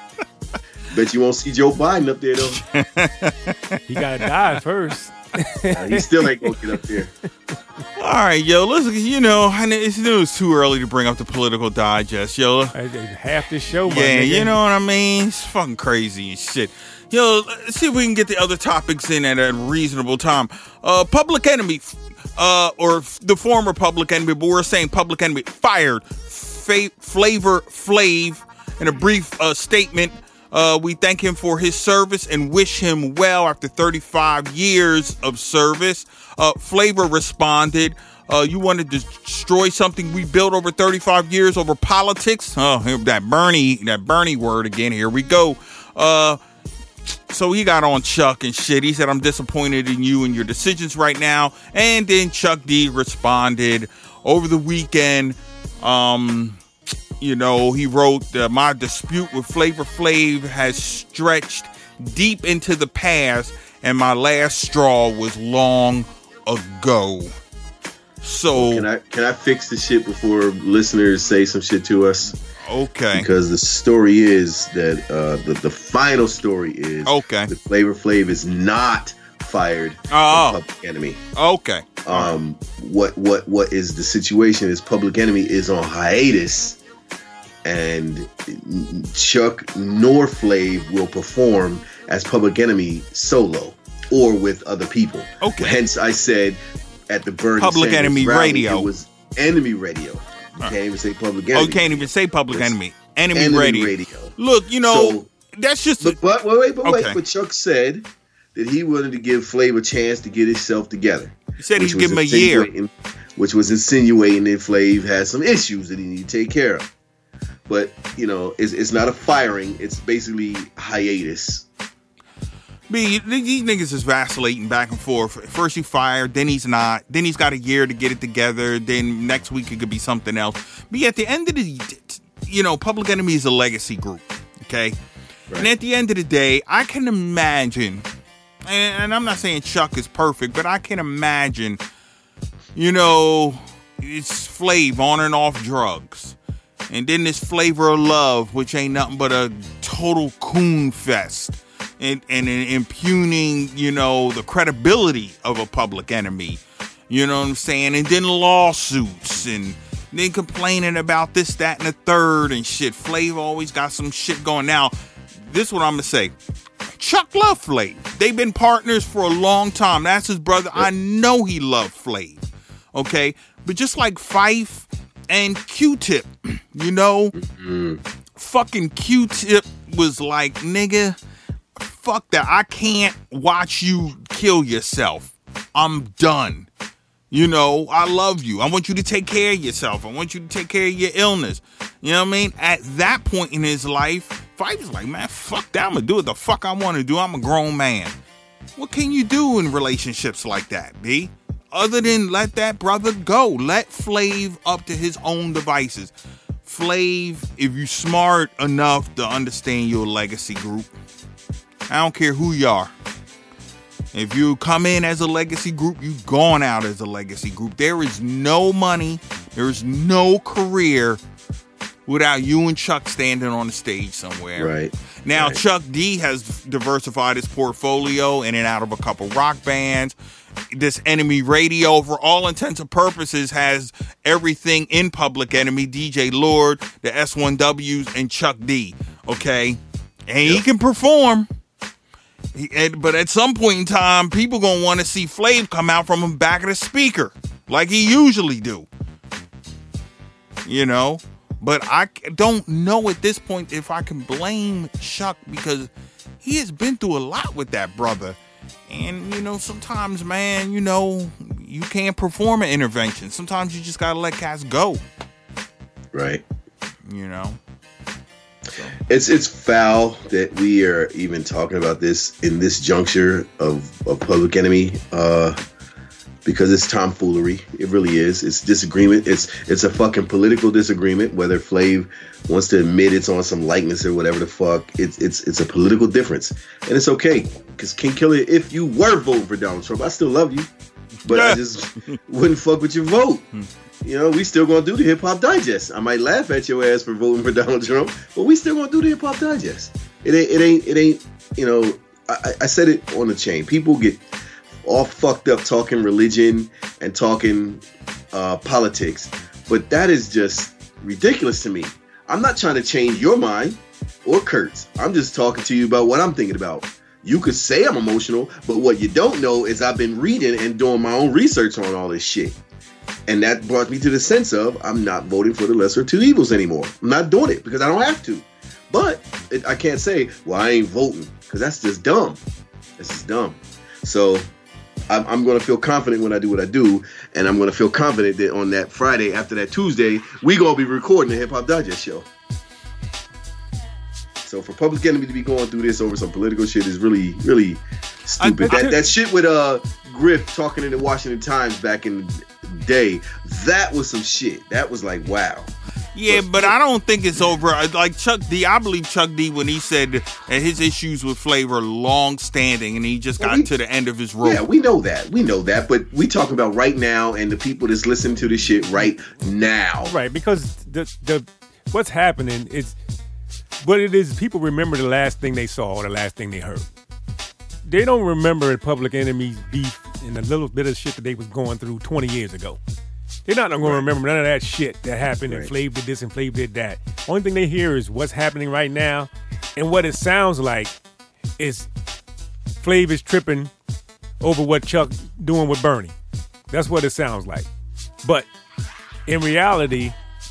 Bet you won't see Joe Biden up there though. He gotta die first. uh, he still ain't gonna get up there. All right, yo, listen, you know, it's, it was too early to bring up the political digest, yo. Half the show, my yeah, nigga. You know what I mean? It's fucking crazy and shit. Yo, let's see if we can get the other topics in at a reasonable time. Uh, Public Enemy, uh, or the former Public Enemy, but we're saying Public Enemy fired Fa- Flavor Flav in a brief uh, statement. Uh, we thank him for his service and wish him well after thirty-five years of service. Uh, Flavor responded, uh, you want to destroy something we built over thirty-five years over politics? Oh, that Bernie, that Bernie word again. Here we go. Uh, so he got on Chuck and shit. He said, I'm disappointed in you and your decisions right now. And then Chuck D responded over the weekend. Um... You know, he wrote, uh, my dispute with Flavor Flav has stretched deep into the past, and my last straw was long ago. So can I can I fix the shit before listeners say some shit to us? Okay. Because the story is that uh, the the final story is okay. that Flavor Flav is not fired oh. from Public Enemy. Okay. Um, what what what is the situation? Is Public Enemy is on hiatus. And Chuck nor Flav will perform as Public Enemy solo or with other people. Okay. Hence, I said at the Bernie Public Sanders Enemy rally, Radio. It was Enemy Radio. You uh, can't even say Public Enemy. Oh, can't even say Public it's Enemy. Enemy, enemy radio. radio. Look, you know, so, that's just. But, but wait, wait, but okay. wait. But Chuck said that he wanted to give Flav a chance to get himself together. He said he'd give him a year, which was insinuating that Flav had some issues that he needed to take care of. But, you know, it's, it's not a firing. It's basically hiatus. B, these niggas is vacillating back and forth. First he fired, then he's not. Then he's got a year to get it together. Then next week it could be something else. But at the end of the, you know, Public Enemy is a legacy group, okay? Right. And at the end of the day, I can imagine, and, and I'm not saying Chuck is perfect, but I can imagine, you know, it's Flav on and off drugs. And then this Flavor of Love, which ain't nothing but a total coon fest. And, and, and impugning, you know, the credibility of a Public Enemy. You know what I'm saying? And then lawsuits and then complaining about this, that, and the third and shit. Flav always got some shit going. Now, this is what I'm going to say. Chuck loved Flav. They've been partners for a long time. That's his brother. I know he loved Flav. Okay? But just like Fife and Q-Tip, you know, mm-hmm. fucking Q-Tip was like, nigga, fuck that. I can't watch you kill yourself. I'm done. You know, I love you. I want you to take care of yourself. I want you to take care of your illness. You know what I mean? At that point in his life, Fife is like, man, fuck that. I'm going to do what the fuck I want to do. I'm a grown man. What can you do in relationships like that, B? Other than let that brother go. Let Flav up to his own devices. Flav, if you smart enough to understand your legacy group, I don't care who you are. If you come in as a legacy group, you gone out as a legacy group. There is no money. There is no career without you and Chuck standing on the stage somewhere. Right. Now, right. Chuck D has diversified his portfolio in and out of a couple rock bands. This Enemy Radio, for all intents and purposes, has everything in Public Enemy, D J Lord, the S one Ws, and Chuck D. Okay? And yep. he can perform. He, and, but at some point in time, people going to want to see Flav come out from the back of the speaker, like he usually do. You know? But I don't know at this point if I can blame Chuck, because he has been through a lot with that brother. And, you know, sometimes, man, you know, you can't perform an intervention. Sometimes you just got to let cats go. Right. You know? So. It's it's foul that we are even talking about this in this juncture of, of Public Enemy, uh, because it's tomfoolery. It really is. It's disagreement. It's it's a fucking political disagreement, whether Flav wants to admit it's on some likeness or whatever the fuck. It's it's it's a political difference. And it's okay. Because King Killer, if you were voting for Donald Trump, I still love you. But I just wouldn't fuck with your vote. You know, we still gonna do the Hip Hop Digest. I might laugh at your ass for voting for Donald Trump, but we still gonna do the Hip Hop Digest. It ain't, it ain't, it ain't. You know, I, I said it on the chain. People get all fucked up talking religion and talking uh, politics, but that is just ridiculous to me. I'm not trying to change your mind or Kurt's. I'm just talking to you about what I'm thinking about. You could say I'm emotional, but what you don't know is I've been reading and doing my own research on all this shit. And that brought me to the sense of I'm not voting for the lesser of two evils anymore. I'm not doing it because I don't have to. But it, I can't say, well, I ain't voting, because that's just dumb. That's just dumb. So I'm, I'm going to feel confident when I do what I do. And I'm going to feel confident that on that Friday after that Tuesday, we going to be recording the Hip Hop Digest show. So for Public Enemy to be going through this over some political shit is really, really stupid. I, I, that that shit with uh Griff talking in the Washington Times back in the day, that was some shit. That was like, wow. Yeah, but, but I don't think it's over. Like Chuck D, I believe Chuck D when he said that his issues with Flav are long standing and he just got well, we, to the end of his rope. Yeah, we know that. We know that. But we talking about right now and the people that's listening to this shit right now. Right, because the the what's happening is what it is, people remember the last thing they saw or the last thing they heard. They don't remember Public Enemy's beef and the little bit of shit that they was going through twenty years ago. They're not going right. to remember none of that shit that happened right. and Flav did this and Flav did that. Only thing they hear is what's happening right now, and what it sounds like is Flav is tripping over what Chuck doing with Bernie. That's what it sounds like. But in reality,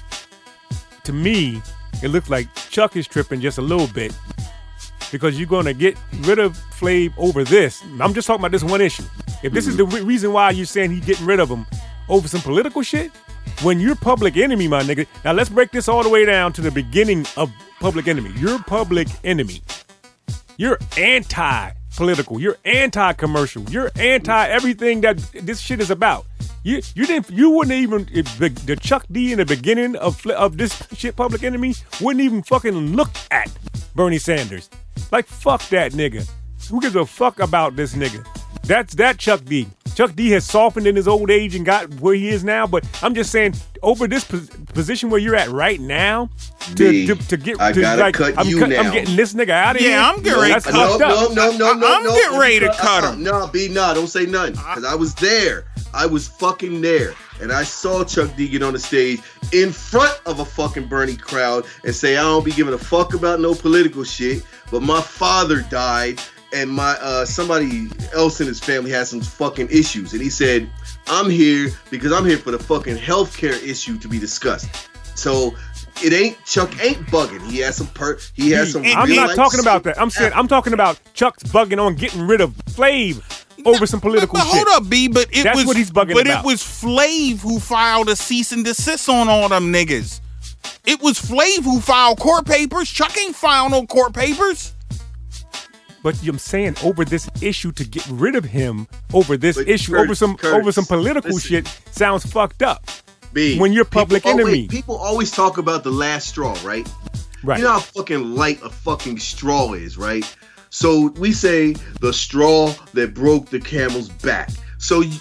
to me, it looks like Chuck is tripping just a little bit, because you're going to get rid of Flav over this. I'm just talking about this one issue. If this mm-hmm. is the re- reason why you're saying he's getting rid of him over some political shit, when you're Public Enemy, my nigga. Now let's break this all the way down to the beginning of Public Enemy. You're Public Enemy. You're anti-political. You're anti-commercial. You're anti-everything that this shit is about. You you didn't you wouldn't even if the, the Chuck D in the beginning of of this shit Public Enemy wouldn't even fucking look at Bernie Sanders. Like, fuck that nigga. Who gives a fuck about this nigga? That's that Chuck D. Chuck D has softened in his old age and got where he is now, but I'm just saying, over this pos- position where you're at right now, to, D, to, to get I to, gotta like, cut I'm, you cut, now. I'm getting this nigga out of yeah, here. Yeah, I'm getting ready to cut no, him. No, no, no, no, I'm no. getting ready to uh, cut uh, him. No, B, no, don't say nothing, because I was there. I was fucking there. And I saw Chuck D get on the stage in front of a fucking Bernie crowd and say, I don't be giving a fuck about no political shit, but my father died and my uh, somebody else in his family has some fucking issues. And he said, I'm here because I'm here for the fucking healthcare issue to be discussed. So it ain't, Chuck ain't bugging. He has some per, he has some. I'm not talking about that. I'm saying, I'm talking about Chuck's bugging on getting rid of Flav over some political but, but shit. Hold up, B. But it That's was what he's bugging But about. it was Flav who filed a cease and desist on all them niggas. It was Flav who filed court papers. Chuck ain't filed no court papers. But I'm saying, over this issue, to get rid of him over this but issue, Kurt, over some Kurt, over some political listen. shit, sounds fucked up. B, when you're Public people Enemy. Always, people always talk about the last straw, right? Right. You know how fucking light a fucking straw is, right? So we say the straw that broke the camel's back. So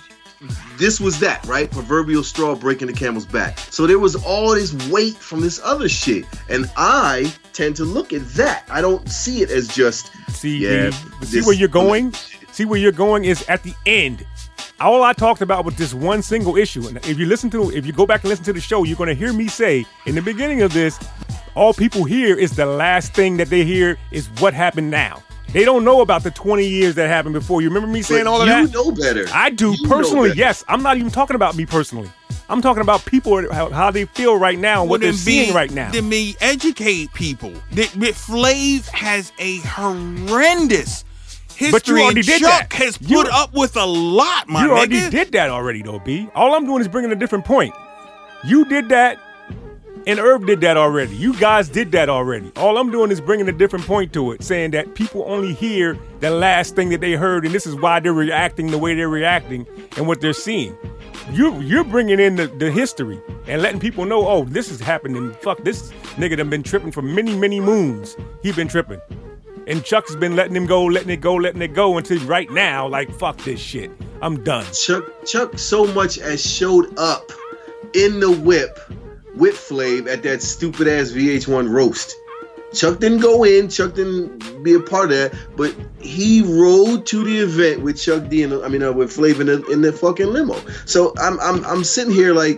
this was that, right? Proverbial straw breaking the camel's back. So there was all this weight from this other shit. And I tend to look at that. I don't see it as just, see, yeah, the, see where you're going? See where you're going is at the end. All I talked about was this one single issue. And if you listen to, if you go back and listen to the show, you're going to hear me say in the beginning of this, all people hear is the last thing that they hear is what happened now. They don't know about the twenty years that happened before. You remember me saying but all of you that? You know better. I do you personally, yes. I'm not even talking about me personally. I'm talking about people, how, how they feel right now and what well, they're seeing right now. Then me educate people. That Flav has a horrendous history. But you already and did Chuck that. has you, put up with a lot, my You nigga. already did that already, though, B. All I'm doing is bringing a different point. You did that, and Herb did that already. You guys did that already. All I'm doing is bringing a different point to it, saying that people only hear the last thing that they heard, and this is why they're reacting the way they're reacting and what they're seeing. You, you're bringing in the, the history and letting people know, oh, this is happening. Fuck, this nigga done been tripping for many, many moons. He been tripping. And Chuck's been letting him go, letting it go, letting it go until right now, like, fuck this shit. I'm done. Chuck, Chuck so much as showed up in the whip with Flav at that stupid ass V H one roast. Chuck didn't go in, Chuck didn't be a part of that, but he rode to the event with Chuck D and I mean uh, with Flav in the in the fucking limo. So I'm I'm I'm sitting here like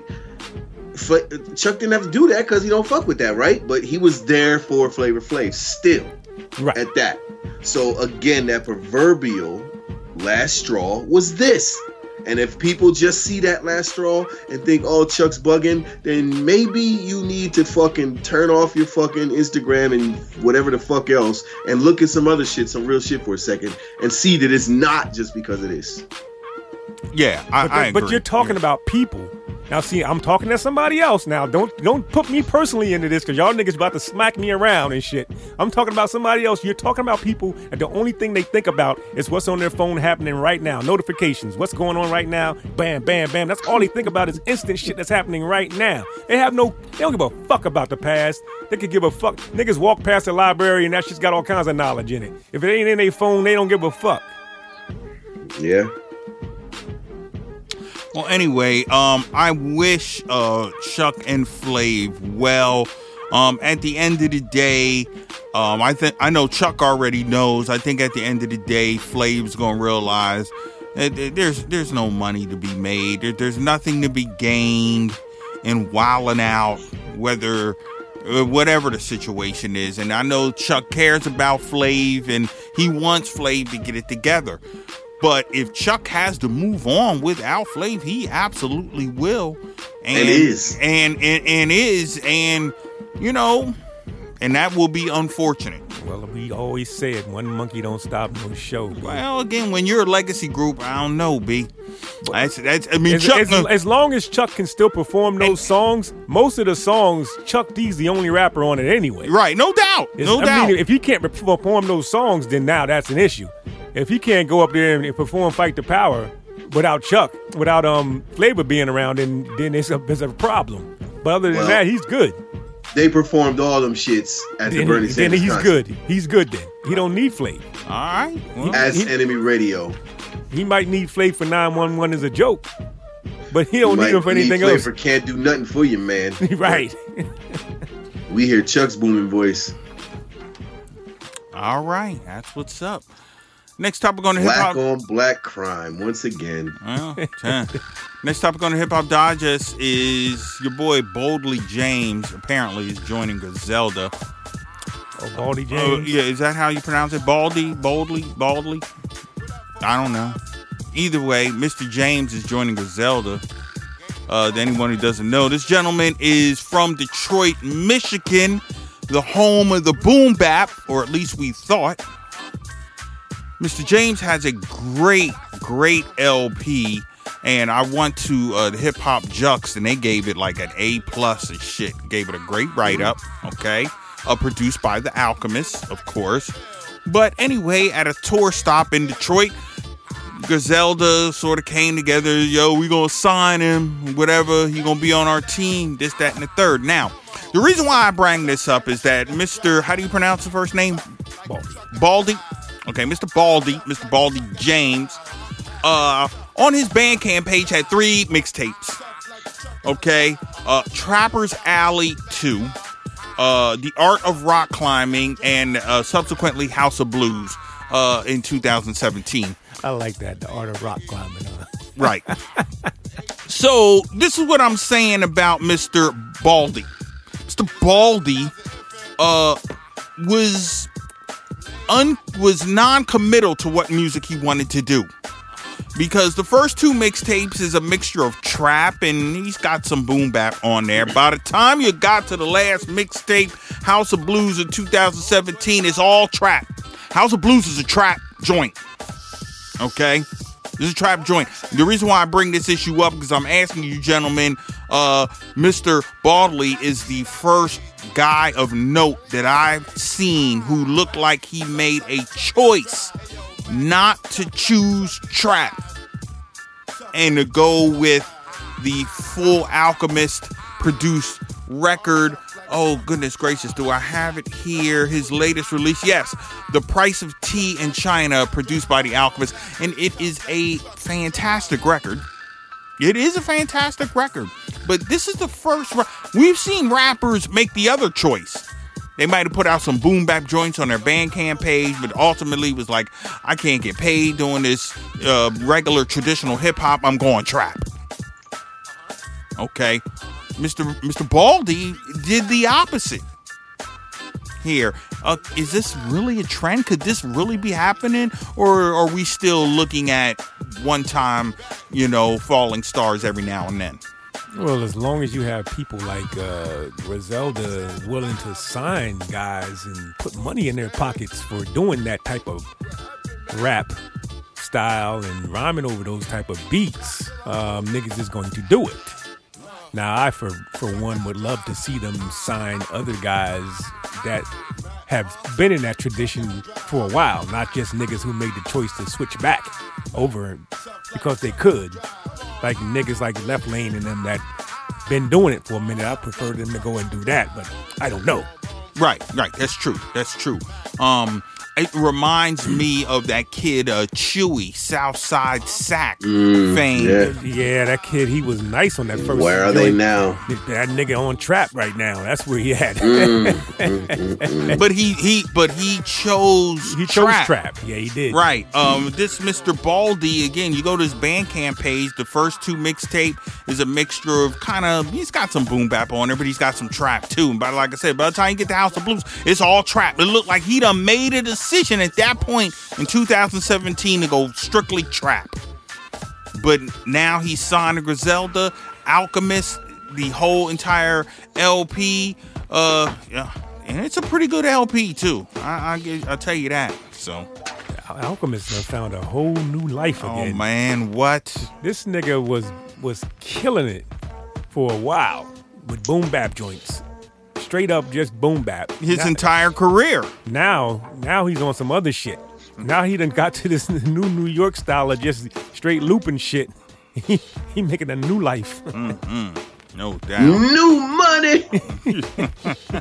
Chuck didn't have to do that because he don't fuck with that, right? But he was there for Flavor Flav still, right? At that. So again, that proverbial last straw was this. And if people just see that last straw and think, oh, Chuck's bugging, then maybe you need to fucking turn off your fucking Instagram and whatever the fuck else and look at some other shit, some real shit for a second and see that it's not just because of this. Yeah, I, but, I agree. But you're talking yeah. about people. Now, see, I'm talking to somebody else now. Don't don't put me personally into this because y'all niggas about to smack me around and shit. I'm talking about somebody else. You're talking about people and the only thing they think about is what's on their phone happening right now. Notifications, what's going on right now. Bam, bam, bam. That's all they think about is instant shit that's happening right now. They have no, they don't give a fuck about the past. They could give a fuck. Niggas walk past the library and that shit's got all kinds of knowledge in it. If it ain't in their phone, they don't give a fuck. Yeah. Well, anyway, um, I wish uh, Chuck and Flav well. Um, at the end of the day, um, I think I know Chuck already knows. I think at the end of the day, Flav's gonna realize that there's there's no money to be made. There, there's nothing to be gained in wilding out, whether uh, whatever the situation is. And I know Chuck cares about Flav, and he wants Flav to get it together. But if Chuck has to move on without Flav, he absolutely will. And, and is. And, and, and is. And, you know, and that will be unfortunate. Well, we always said one monkey don't stop no show. B. Well, again, when you're a legacy group, I don't know, B. That's, that's, I mean, as, Chuck... As, as long as Chuck can still perform those and, songs, most of the songs, Chuck D's the only rapper on it anyway. Right, no doubt, it's, no I doubt. Mean, if he can't perform those songs, then now that's an issue. If he can't go up there and perform Fight the Power without Chuck, without um Flavor being around, then then it's a, it's a problem. But other than well, that, he's good. They performed all them shits at the then, Bernie Sanders Then he's concert. good. He's good then. He don't need Flav. All right. Well, as he, Enemy Radio. He might need Flav for nine one one as a joke, but he don't he need him for anything else. Flavor can't do nothing for you, man. Right. We hear Chuck's booming voice. All right. That's what's up. Next topic on the hip hop. Black on black crime once again. Well, next topic on the Hip Hop Digest is your boy Boldly James. Apparently, is joining Griselda. Oh, Baldy James. Uh, yeah, is that how you pronounce it? Baldy, Boldly, Baldly. I don't know. Either way, Mister James is joining Griselda. Uh, to anyone who doesn't know, this gentleman is from Detroit, Michigan, the home of the boom bap, or at least we thought. Mister James has a great, great L P, and I went to uh, the Hip Hop Jux, and they gave it like an A plus and shit. Gave it a great write-up, okay? Uh, produced by The Alchemist, of course. But anyway, at a tour stop in Detroit, Griselda sort of came together. Yo, we gonna sign him, whatever. He gonna be on our team, this, that, and the third. Now, the reason why I bring this up is that Mister, how do you pronounce the first name? Baldy. Baldy. Okay, Mister Baldy, Mister Baldy James, uh, on his Bandcamp page had three mixtapes. Okay, uh, Trapper's Alley two, uh, The Art of Rock Climbing, and uh, subsequently House of Blues uh, in two thousand seventeen. I like that, The Art of Rock Climbing. Huh? Right. So this is what I'm saying about Mister Baldy. Mister Baldy uh, was un- was non-committal to what music he wanted to do. Because the first two mixtapes is a mixture of trap, and he's got some boom bap on there. By the time you got to the last mixtape, House of Blues in two thousand seventeen, it's all trap. House of Blues is a trap joint. Okay? This is a trap joint. The reason why I bring this issue up, because I'm asking you gentlemen, uh, Mister Baldy is the first guy of note that I've seen who looked like he made a choice not to choose trap and to go with the Full Alchemist produced record. Oh, goodness gracious, do I have it here? His latest release. Yes, The Price of Tea in China, produced by The Alchemist. And it is a fantastic record. It is a fantastic record. But this is the first. Ra- We've seen rappers make the other choice. They might have put out some boom bap joints on their Bandcamp page, but ultimately was like, I can't get paid doing this uh, regular traditional hip hop. I'm going trap. Okay, Mister Mister Baldy did the opposite here. Uh, is this really a trend? Could this really be happening, or are we still looking at one time, you know, falling stars every now and then? Well, as long as you have people like uh, Griselda willing to sign guys and put money in their pockets for doing that type of rap style and rhyming over those type of beats, um, niggas is going to do it. Now, I, for, for one, would love to see them sign other guys that have been in that tradition for a while, not just niggas who made the choice to switch back over because they could. Like niggas like Left Lane and them that been doing it for a minute. I prefer them to go and do that, but I don't know. Right, right. That's true. That's true. Um, it reminds me of that kid, uh, Chewy, Southside Sack Mm, fame. yeah. Yeah, that kid, he was nice on that first. Where are they now? That nigga on trap right now. That's where he at. Mm, mm, mm, mm. But he he but he chose He chose trap. trap. Yeah, he did. Right. Um, this Mister Baldy, again, you go to his Bandcamp page, the first two mixtape is a mixture of kind of, he's got some boom bap on there, but he's got some trap too. And by, like I said, by the time you get to House of Blues, it's all trap. It looked like he done made a decision at that point in two thousand seventeen to go strictly trap. But now he's signed to Griselda, Alchemist, the whole entire L P. Uh, yeah, and it's a pretty good L P too. I, I get, I'll tell you that. So, Alchemist done found a whole new life again. oh man, what? This nigga was was killing it for a while with boom bap joints. Straight up just boom bap. His now, entire career. now, now he's on some other shit. Now he done got to this new New York style of just straight looping shit. He, he making a new life. Mm-hmm. No doubt. New money.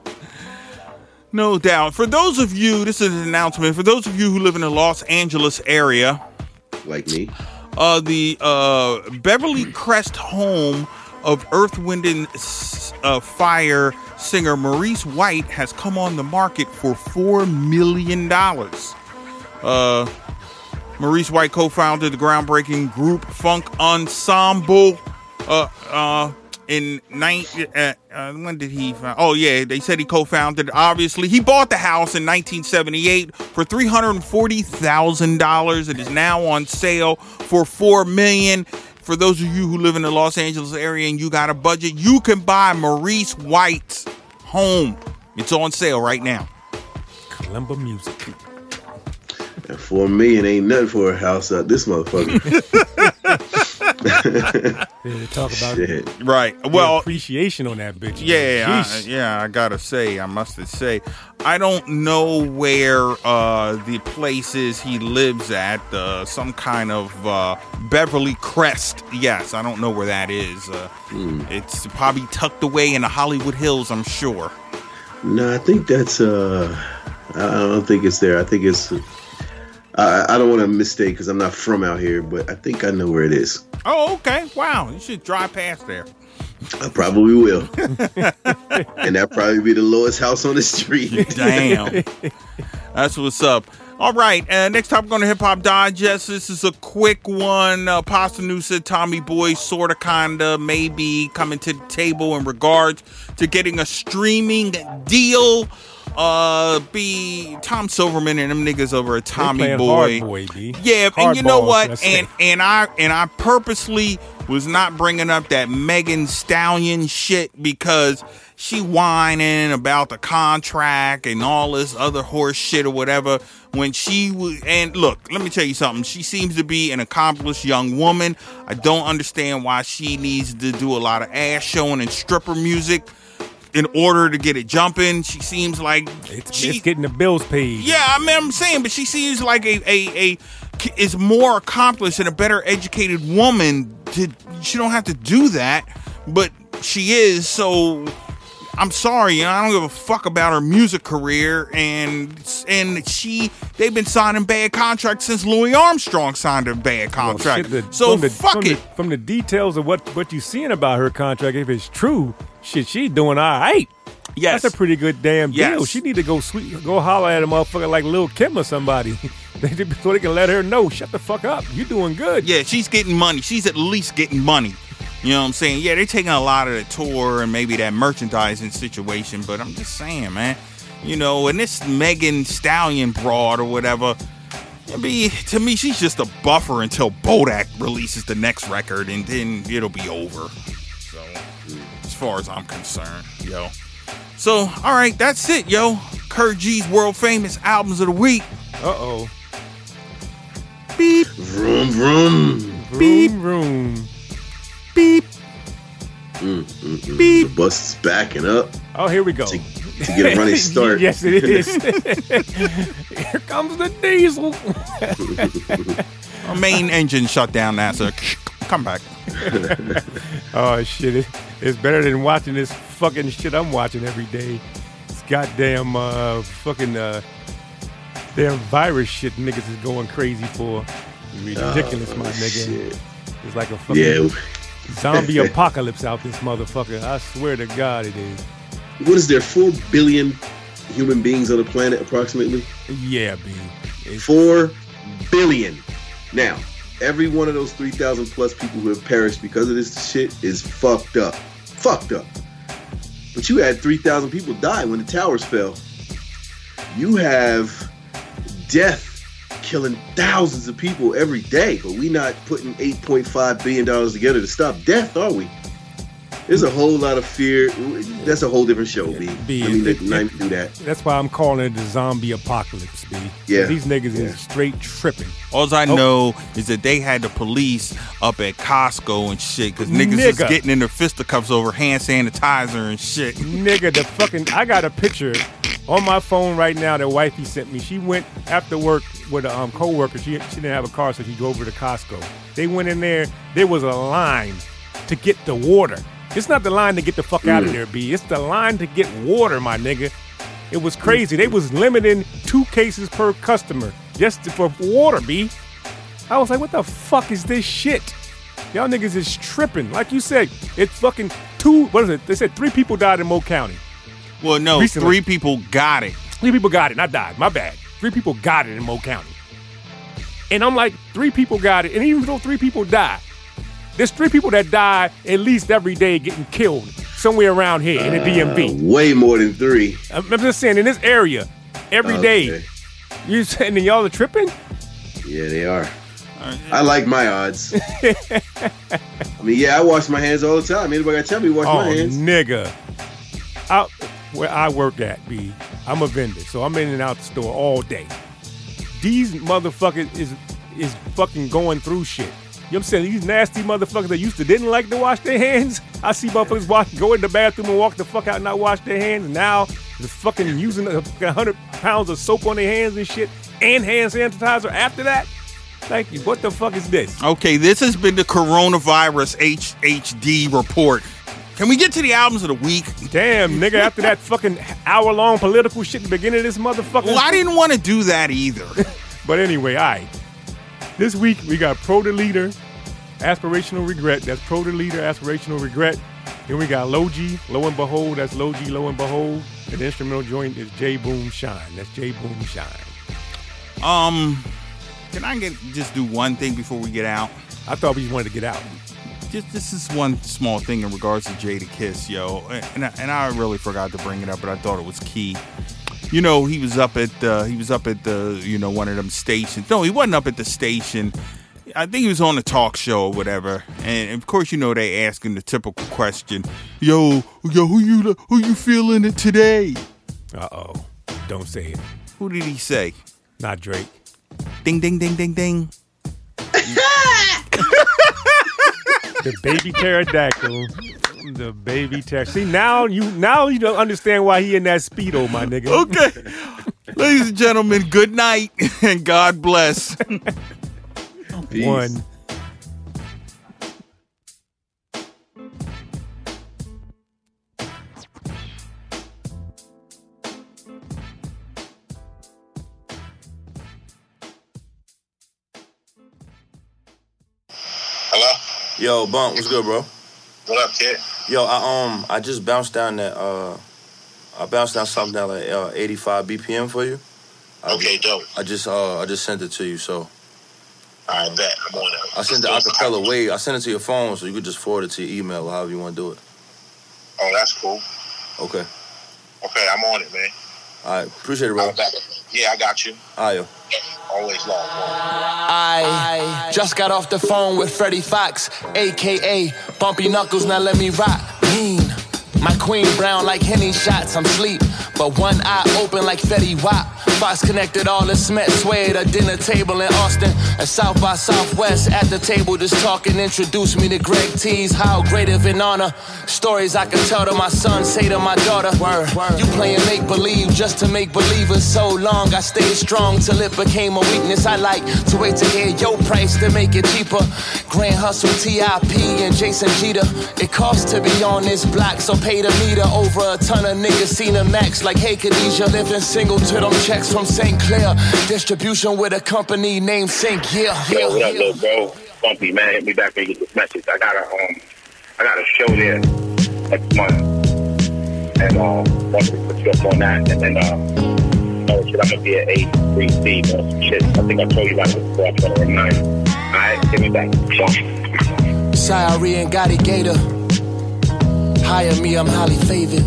No doubt. For those of you, this is an announcement. For those of you who live in the Los Angeles area, Like me. uh, the uh, Beverly Crest home of Earth, Wind, and uh, Fire singer Maurice White has come on the market for four million dollars. Uh, Maurice White co-founded the groundbreaking group Funk Ensemble. Uh, uh, in nine, uh, uh, when did he? Found, oh yeah, they said he co-founded. Obviously, he bought the house in nineteen seventy-eight for three hundred forty thousand dollars. It is now on sale for four million dollars. For those of you who live in the Los Angeles area and you got a budget, you can buy Maurice White's home. It's on sale right now. Kalimba Music. And four million ain't nothing for a house out this motherfucker. They talk about Shit. Right. the Well, appreciation on that bitch. yeah, I, Sheesh. yeah. I gotta say, I must say, I don't know where uh, the place is he lives at. Uh, some kind of uh, Beverly Crest. Yes, I don't know where that is. Uh, Mm. It's probably tucked away in the Hollywood Hills, I'm sure. No, I think that's uh I don't think it's there. I think it's I, I don't want to mistake because I'm not from out here, but I think I know where it is. Oh, okay. Wow. You should drive past there. I probably will. And that'll probably be the lowest house on the street. Damn. That's what's up. All right. Uh, next topic on the Hip Hop Digest. This is a quick one. Uh, Pasta News said Tommy Boy sorta, kinda, maybe coming to the table in regards to getting a streaming deal. Uh, be Tom Silverman and them niggas over at Tommy Boy. Hard boy B. Yeah, hard and you know balls, what? And and I and I purposely was not bringing up that Megan Stallion shit because she whining about the contract and all this other horse shit or whatever. When she was, and look, let me tell you something. She seems to be an accomplished young woman. I don't understand why she needs to do a lot of ass showing and stripper music in order to get it jumping. She seems like It's, she, it's getting the bills paid. yeah, I mean, I'm saying, but she seems like a a, a is more accomplished and a better educated woman. To she don't have to do that, but she is. So I'm sorry, you know, I don't give a fuck about her music career, and and she they've been signing bad contracts since Louis Armstrong signed a bad contract. Well, shit, the, so from the, fuck from it. The, from the details of what what you seeing about her contract, if it's true, shit, she doing all right. Yes, That's a pretty good damn deal. Yes. She need to go sweet, go holler at a motherfucker like Lil' Kim or somebody, so they can let her know, shut the fuck up, you doing good. Yeah, she's getting money. She's at least getting money. You know what I'm saying? Yeah, they're taking a lot of the tour and maybe that merchandising situation, but I'm just saying, man. You know, and this Megan Stallion broad or whatever, I mean, to me, she's just a buffer until Bodak releases the next record, and then it'll be over. So, as far as I'm concerned, yo. So, all right, that's it, yo. Kurt G's world famous albums of the week. Uh-oh. Beep. Vroom, vroom. Vroom, Beep. vroom. Beep. Mm, mm, mm. Beep. The bus is backing up Oh, here we go. to, to get a running start. Yes, it is. Here comes the diesel. Our main engine shut down now, so come back. Oh, shit. It, it's better than watching this fucking shit I'm watching every day. It's goddamn uh, fucking uh, damn virus shit niggas is going crazy for. Ridiculous, Oh, my nigga. shit. It's like a fucking Yeah. zombie apocalypse out this motherfucker. I swear to God it is. What is there? Four billion human beings on the planet, approximately. Yeah, B. It's, Four billion. Now, every one of those three thousand plus people who have perished because of this shit is fucked up. Fucked up. But you had three thousand people die when the towers fell. You have death killing thousands of people every day, but we not putting eight point five billion dollars together to stop death, are we? There's a whole lot of fear. That's a whole different show, B. B, I mean, it- they not even do that. that's why I'm calling it the zombie apocalypse, B. Yeah. These niggas Yeah. is straight tripping. All I Oh. know is that they had the police up at Costco and shit because niggas is Nigga. getting in their fisticuffs over hand sanitizer and shit. Nigga, the fucking, I got a picture on my phone right now that wifey sent me. She went after work with a um, co-worker. She, she didn't have a car, so she drove over to Costco. They went in there. There was a line to get the water. It's not the line to get the fuck out of there, B. It's the line to get water, my nigga. It was crazy. They was limiting two cases per customer just for water, B. I was like, what the fuck is this shit? Y'all niggas is tripping. Like you said, it's fucking two, what is it? They said three people died in Mo County. Well, no, Recently. three people got it. Three people got it, not died. My bad. Three people got it in Mo County. And I'm like, three people got it. And even though three people died, there's three people that die at least every day getting killed somewhere around here in the D M V. Uh, way more than three. I'm I'm just saying, in this area, every day. Okay. You saying that y'all are tripping? Yeah, they are. I like my odds. I mean, yeah, I wash my hands all the time. Anybody gotta tell me to wash Oh, my hands? nigga. Out where I work at, B, I'm a vendor, so I'm in and out the store all day. These motherfuckers is is fucking going through shit. You know what I'm saying? These nasty motherfuckers that used to didn't like to wash their hands. I see motherfuckers walk, go in the bathroom and walk the fuck out and not wash their hands. And now they're fucking using a one hundred pounds of soap on their hands and shit and hand sanitizer after that. Thank you. What the fuck is this? Okay, this has been the coronavirus H H D report. Can we get to the albums of the week? Damn, nigga, after that fucking hour-long political shit at the beginning of this motherfucker. Well, I didn't want to do that either. But anyway, all right. This week, we got Pro the Leader, Aspirational Regret. That's Pro the Leader, Aspirational Regret. Then we got Low G, Lo and Behold. That's Low G, Lo and Behold. And the instrumental joint is J Boom Shine. That's J Boom Shine. Um, can I get just do one thing before we get out? I thought we just wanted to get out. Just this is one small thing in regards to Jadakiss, yo, and I, and I really forgot to bring it up, but I thought it was key. You know, he was up at uh, he was up at the you know one of them stations. No, he wasn't up at the station. I think he was on a talk show or whatever. And of course, you know they asking the typical question, "Yo, yo, who you who you feeling it today?" Uh oh, don't say it. Who did he say? Not Drake. Ding ding ding ding ding. The baby pterodactyl. The baby pterodactyl. See, now you now you don't understand why he in that Speedo, my nigga. Okay. Ladies and gentlemen, good night and God bless. One. Hello? Yo, Bump, what's good, bro? What up, kid? Yo, I um, I just bounced down that uh, I bounced down something down like uh, eighty-five B P M for you. I Okay, just, dope. I just uh, I just sent it to you, so. I bet. I'm on it. I sent the acapella way. I sent it to your phone, so you could just forward it to your email or however you want to do it. Oh, that's cool. Okay. Okay, I'm on it, man. All right, appreciate it, bro. I'm back. Yeah, I got you. All right, yo. Always long. I just got off the phone with Freddie Fox, a k a. Bumpy Knuckles, now let me rock. Mean. My queen brown like Henny shots, I'm sleep. But one eye open like Fetty Wap. Fox connected all the Smet sway at a dinner table in Austin. At South by Southwest, at the table just talking. Introduced me to Greg T's, how great of an honor. Stories I can tell to my son, say to my daughter. Word, word. You playing make-believe just to make believers. So long I stayed strong till it became a weakness. I like to wait to hear your price to make it cheaper. Grand Hustle, T I P and Jason Jeter. It costs to be on this block, so pay the meter. Over a ton of niggas seen a max like Hey Khadijah. Living single to them checks from Saint Clair. Distribution with a company named Sync. Yeah, yeah, Yo, what up, yeah. little bro? Bumpy, man, hit me back when you get this message. I got a um, I got a show there next month, and um, wanted to put you up on that, and then um, oh shit, I'm gonna be at A three C, man, some shit. I think I told you about this before. I'm gonna remind you. All right, hit me back. Syrie and Gotti Gator. Hire me, I'm highly favored.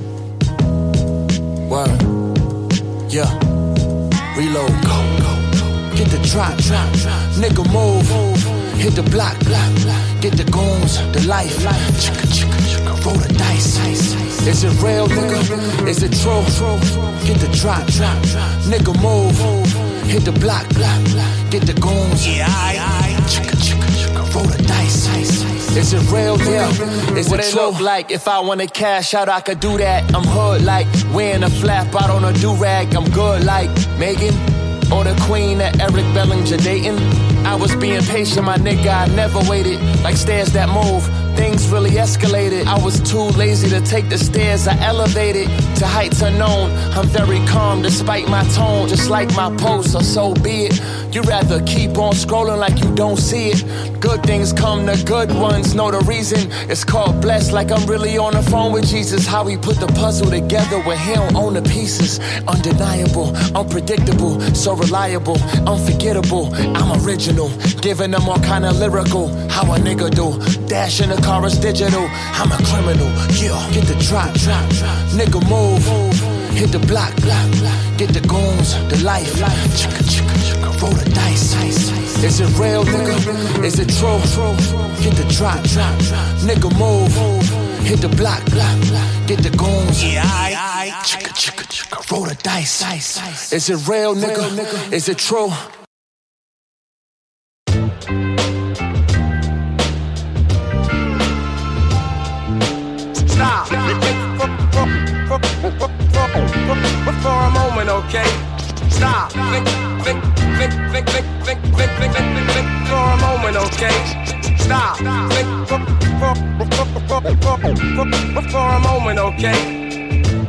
Word. Yeah. Reload. Go, go, go. Get the drop, drop, drop. Nigga move. Hit the block, block, block. Get the goons, the life. Chicka, chicka, chicka. Roll the dice. Is it real, nigga? Is it true? Get the drop, drop, drop. Nigga move. Hit the block, block, block. Get the goons. Yeah, I, I. Chicka, chicka, chicka. Roll the dice. Is it real, yeah? Is what it true? Look like if I wanna cash out, I could do that. I'm hood like wearing a flap out on a do-rag. I'm good like Megan or the queen that Eric Bellinger dating. I was being patient, my nigga, I never waited. Like stairs that move, things really escalated. I was too lazy to take the stairs, I elevated to heights unknown. I'm very calm despite my tone, just like my post, so so be it. You'd rather keep on scrolling like you don't see it. Good things come to good ones, know the reason. It's called blessed, like I'm really on the phone with Jesus. How we put the puzzle together when he don't own the pieces. Undeniable, unpredictable, so reliable, unforgettable. I'm original, giving them all kind of lyrical. How a nigga do, dash in the car is digital. I'm a criminal, yeah. Get the drop, drop, drop. Nigga move, hit the block, block, block. Get the goons, the life. Chicka, chicka, chicka. Roll the dice. Is it real, nigga? Is it true? Get the drop, drop, drop. Nigga move, hit the block, block, block. Get the goons. Yeah, I, I. Chicka, chicka, chicka. Roll the dice. Is it real, nigga? Is it true? Stop. For a moment, okay? Stop. Think, think, think, think, think, think, think, think, think, think for a moment, okay? Stop. Think for a moment, okay?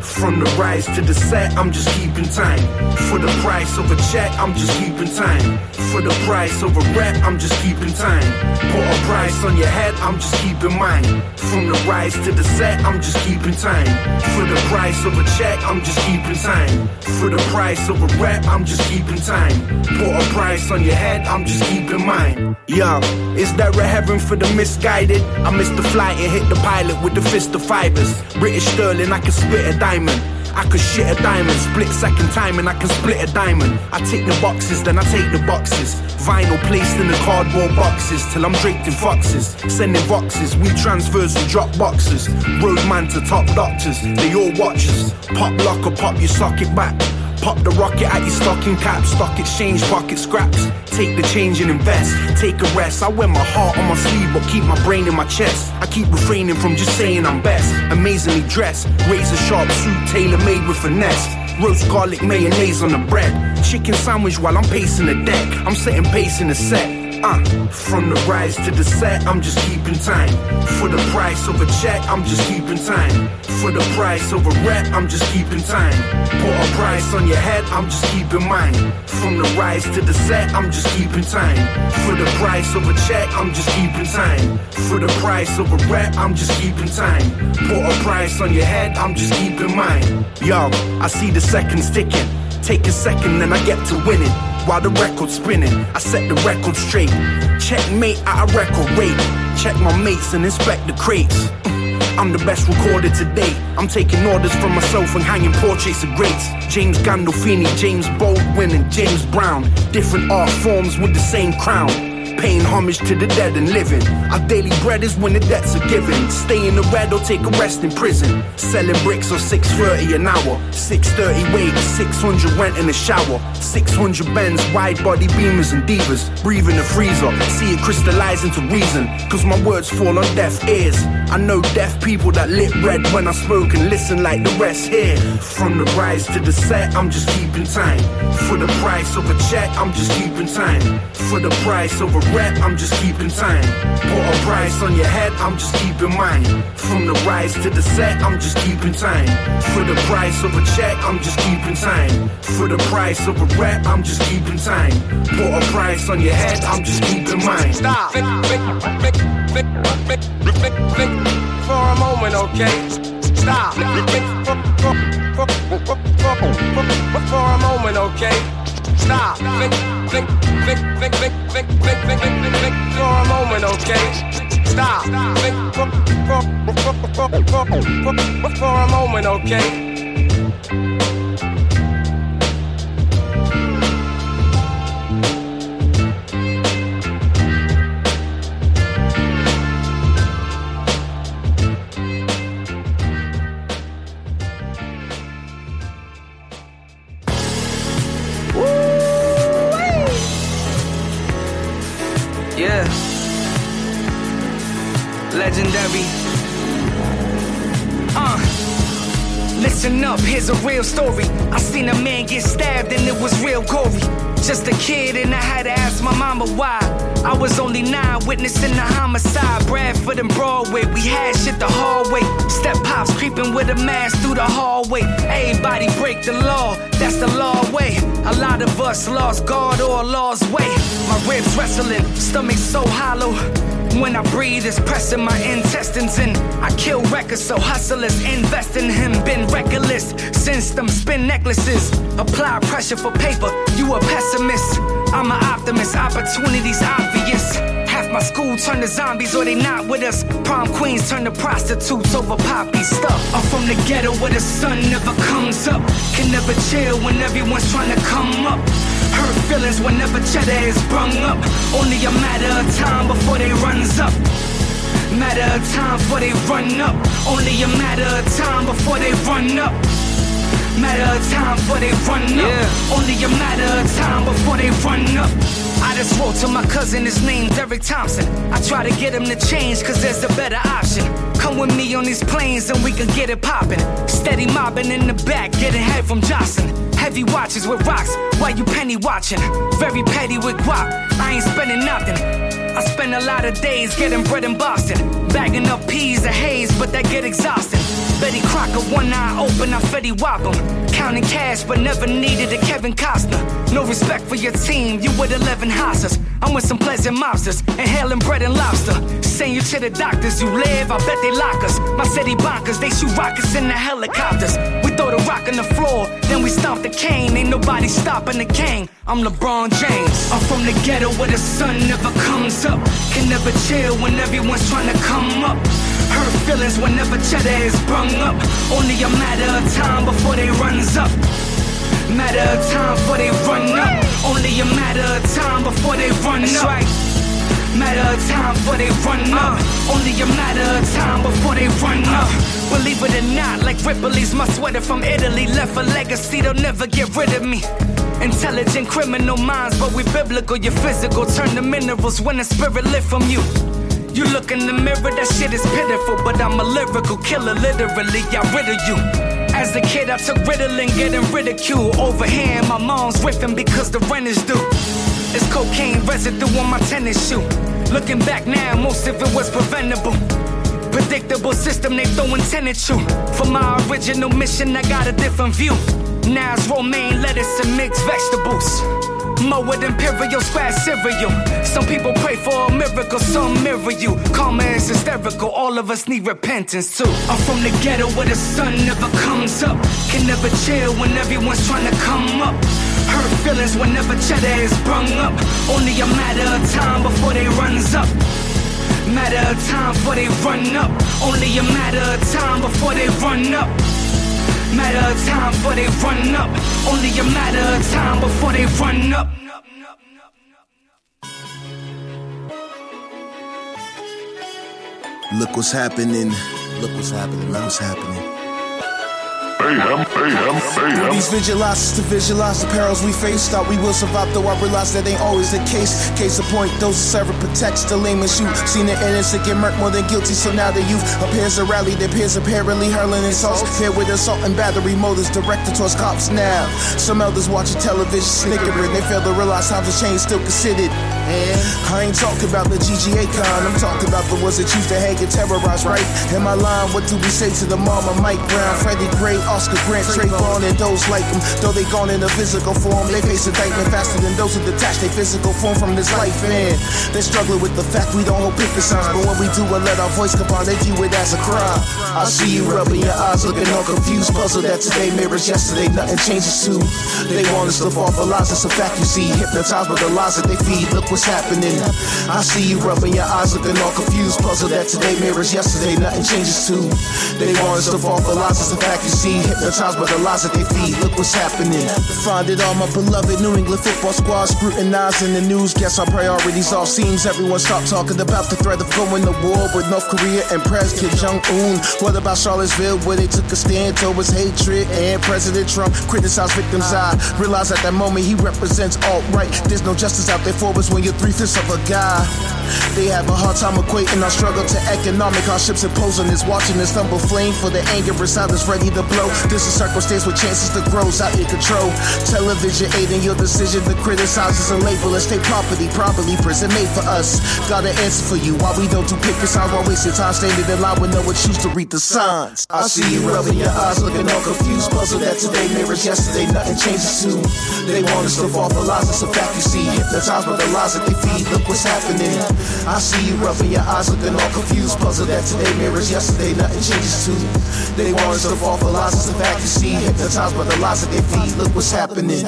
From the rise to the set, I'm just keeping time. For the price of a check, I'm just keeping time. For the price of a rep, I'm just keeping time. Put a price on your head, I'm just keeping mine. From the rise to the set, I'm just keeping time. For the price of a check, I'm just keeping time. For the price of a rep, I'm just keeping time. Put a price on your head, I'm just keeping mine. Yo, is there a heaven for the misguided? I missed the flight and hit the pilot with the fist of fibers. British sterling, I can spit a diamond. I could shit a diamond, split second time and I can split a diamond. I take the boxes, then I take the boxes. Vinyl placed in the cardboard boxes till I'm draped in foxes. Sending boxes, we transfers and drop boxes. Roadman to top doctors, they all watch us. Pop lock or pop your socket back. Pop the rocket at your stocking cap. Stock exchange, pocket scraps. Take the change and invest. Take a rest. I wear my heart on my sleeve but keep my brain in my chest. I keep refraining from just saying I'm best. Amazingly dressed. Razor sharp suit, tailor-made with finesse. Roast garlic mayonnaise on the bread. Chicken sandwich while I'm pacing the deck. I'm setting pace in the set. Uh, from the rise to the set, I'm just keeping time. For the price of a check, I'm just keeping time. For the price of a rep, I'm just keeping time. Put a price on your head, I'm just keeping mine. From the rise to the set, I'm just keeping time. For the price of a check, I'm just keeping time. For the price of a rep, I'm just keeping time. Put a price on your head, I'm just keeping mine. Yo, I see the seconds ticking. Take a second, then I get to winning. While the record's spinning, I set the record straight. Checkmate at a record rate. Check my mates and inspect the crates. I'm the best recorder to date. I'm taking orders from myself and hanging portraits of greats. James Gandolfini, James Baldwin and James Brown. Different art forms with the same crown. Paying homage to the dead and living. Our daily bread is when the debts are given. Stay in the red or take a rest in prison. Selling bricks or six thirty an hour. six thirty wage, six hundred rent in the shower. six hundred Benz, wide body beamers and divas. Breathe in the freezer, see it crystallize into reason. Cause my words fall on deaf ears. I know deaf people that lit red when I spoke and listen like the rest here. From the rise to the set, I'm just keeping time. For the price of a check, I'm just keeping time. For the price of a rep, I'm just keeping time. Put a price on your head, I'm just keeping mine. From the rise to the set, I'm just keeping time. For the price of a check, I'm just keeping time. For the price of a rep, I'm just keeping time. Put a price on your head, I'm just keeping mine. Stop. Think, think, think, think, think, think, think for a moment, okay? Stop. Think for, for, for, for, for, for a moment, okay? Stop. Think, think, think, think, think, think, think, think, think, think for a moment, okay? Stop. Think for, for, for, for, for, for, for a moment, okay? Yeah, legendary. Uh, listen up, here's a real story. I seen a man get stabbed and it was real gory. Just a kid and I had to ask my mama why. I was only nine, witnessing the homicide. Bradford and Broadway, we had shit the hallway. Step pops creeping with a mask through the hallway. Everybody break the law, that's the law way. A lot of us lost God or lost way. My ribs wrestling, stomach so hollow. When I breathe, it's pressing my intestines in. I kill records, so hustlers invest in him. Been reckless since them spin necklaces. Apply pressure for paper, you a pessimist. I'm an optimist, opportunities obvious. Half my school turn to zombies or they not with us. Prom queens turn to prostitutes over poppy stuff. I'm from the ghetto where the sun never comes up. Can never chill when everyone's trying to come up. Hurt feelings whenever cheddar is brung up. Only a matter of time before they runs up. Matter of time before they run up. Only a matter of time before they run up. Matter of time before they run up. Yeah. Only a matter of time before they run up. I just wrote to my cousin, his name Derek Thompson. I try to get him to change, cause there's a better option. Come with me on these planes and we can get it poppin'. Steady mobbing in the back, getting head from Jocelyn. Heavy watches with rocks, why you penny watching? Very petty with guap, I ain't spending nothing. I spend a lot of days getting bread in Boston. Bagging up peas and haze, but that get exhausting. Betty Crocker, one eye open, I Fetty Wap 'em. Counting cash, but never needed a Kevin Costner. No respect for your team, you with eleven hosses. I'm with some pleasant mobsters, inhaling bread and lobster. Send you to the doctors, you live, I bet they lock us. My city bonkers, they shoot rockets in the helicopters. We throw the rock on the floor, then we stomp the cane. Ain't nobody stopping the king. I'm LeBron James. I'm from the ghetto where the sun never comes up. Can never chill when everyone's trying to come up. Hurt feelings whenever cheddar is brung up. Only a matter of time before they runs up. Matter of time before they run up. Only a matter of time before they run That's up. Right. Matter of time before they run up. Only a matter of time before they run up. Believe it or not, like Ripley's my sweater from Italy. Left a legacy, they'll never get rid of me. Intelligent criminal minds, but we biblical. You're physical, turn to minerals when the spirit lit from you. You look in the mirror, that shit is pitiful. But I'm a lyrical killer, literally, got rid of you. As a kid, I took Ritalin, getting ridiculed. Over here, my mom's riffing because the rent is due. It's cocaine residue on my tennis shoe. Looking back now, most of it was preventable. Predictable system, they throwing tennis shoe. For my original mission, I got a different view. Now it's romaine lettuce and mixed vegetables. More with Imperial scratch cereal. Some people pray for a miracle, some mirror you. Karma is hysterical, all of us need repentance too. I'm from the ghetto where the sun never comes up. Can never chill when everyone's trying to come up. Hurt feelings whenever cheddar is brung up. Only a matter of time before they runs up. Matter of time before they run up. Only a matter of time before they run up. Matter of time before they run up. Only a matter of time before they run up. Look what's happening. Look what's happening. Look what's happening. Mayhem, mayhem, mayhem. These visualize to visualize the perils we face. Thought we will survive, though I realize that ain't always the case. Case in point, those who serve and protects the lame and shoot. Seen the innocent get murked more than guilty, so now the youth appears to rally. Their peers apparently hurling insults. Paired with assault and battery motives directed towards cops now. Some elders watching television snickering. They fail to realize times have changed, still considered. And I ain't talking about the G G A con. I'm talking about the ones that choose to hang and terrorize, right? In my line, what do we say to the mama? Mike Brown, Freddie Gray, Oscar Grant, Trayvon, and those like them. Though they gone in a physical form, they face indictment faster than those who detach their physical form from this life. And they struggle with the fact we don't hold picket signs, but when we do and let our voice come on, they view it as a crime. I see you rubbing your eyes, looking all confused, puzzled that today mirrors yesterday, nothing changes too. They want us to fall for lies, it's a fact you see. Hypnotized by the lies that they feed, look what's happening. I see you rubbing your eyes, looking all confused, puzzled that today mirrors yesterday, nothing changes too. They want us to fall for lies, it's a fact you see. Hypnotized by the lies that they feed, look what's happening. Find it all, my beloved New England football squad scrutinized in the news. Guess our priorities all seems. Everyone stop talking about the threat of going to war with North Korea and President Kim Jong-un. What about Charlottesville, where they took a stand towards hatred and President Trump criticized victims? I realize at that moment he represents alt-right. There's no justice out there for us when you're three-fifths of a guy. They have a hard time equating our struggle to economic hardships imposing us, watching us tumble flame for the anger inside us ready to blow. This is circumstance with chances to grow out in control. Television aiding your decision to criticize us and label us state property, probably prison made for us. Got an answer for you why we don't do picket signs while wasting time standing in line with no one choose to read the signs. I see you rubbing your eyes, looking all confused, puzzled that today mirrors yesterday, nothing changes too. They want us to fall for lies, it's a fact you see. Hypnotized by the lies that they feed, look what's happening. I see you rubbing your eyes, looking all confused, puzzled that today mirrors yesterday, nothing changes too. They want us to fall for lies, it's a fact you see. Hypnotized by the lies that they feed, look what's happening.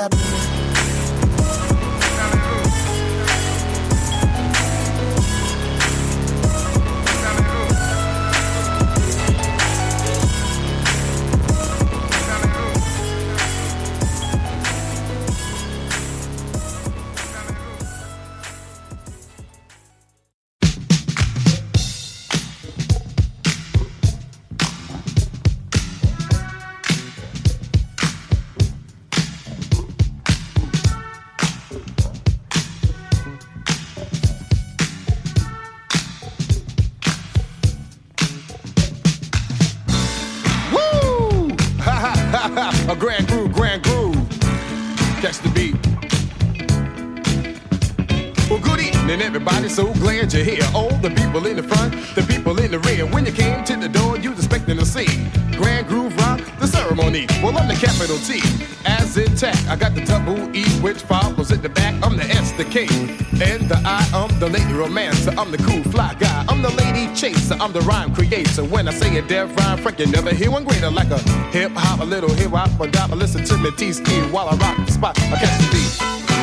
A grand groove, grand groove. Catch the beat. Well, goody. and everybody's so glad you're here. All the people in the front, the people in the rear. When you came to the door, you was expecting to see Grand Groove Rock, the ceremony. Well, I'm the capital T, as intact. I got the double E, which follows at the back. I'm the S, the K, and the I. I'm the lady romancer. I'm the cool fly guy. I'm the lady chaser. I'm the rhyme creator. When I say a deaf rhyme, Frank, you never hear one greater. Like a hip hop, a little hip hop, a dop. Listen to me, T-Ski, while I rock the spot. I catch the beat.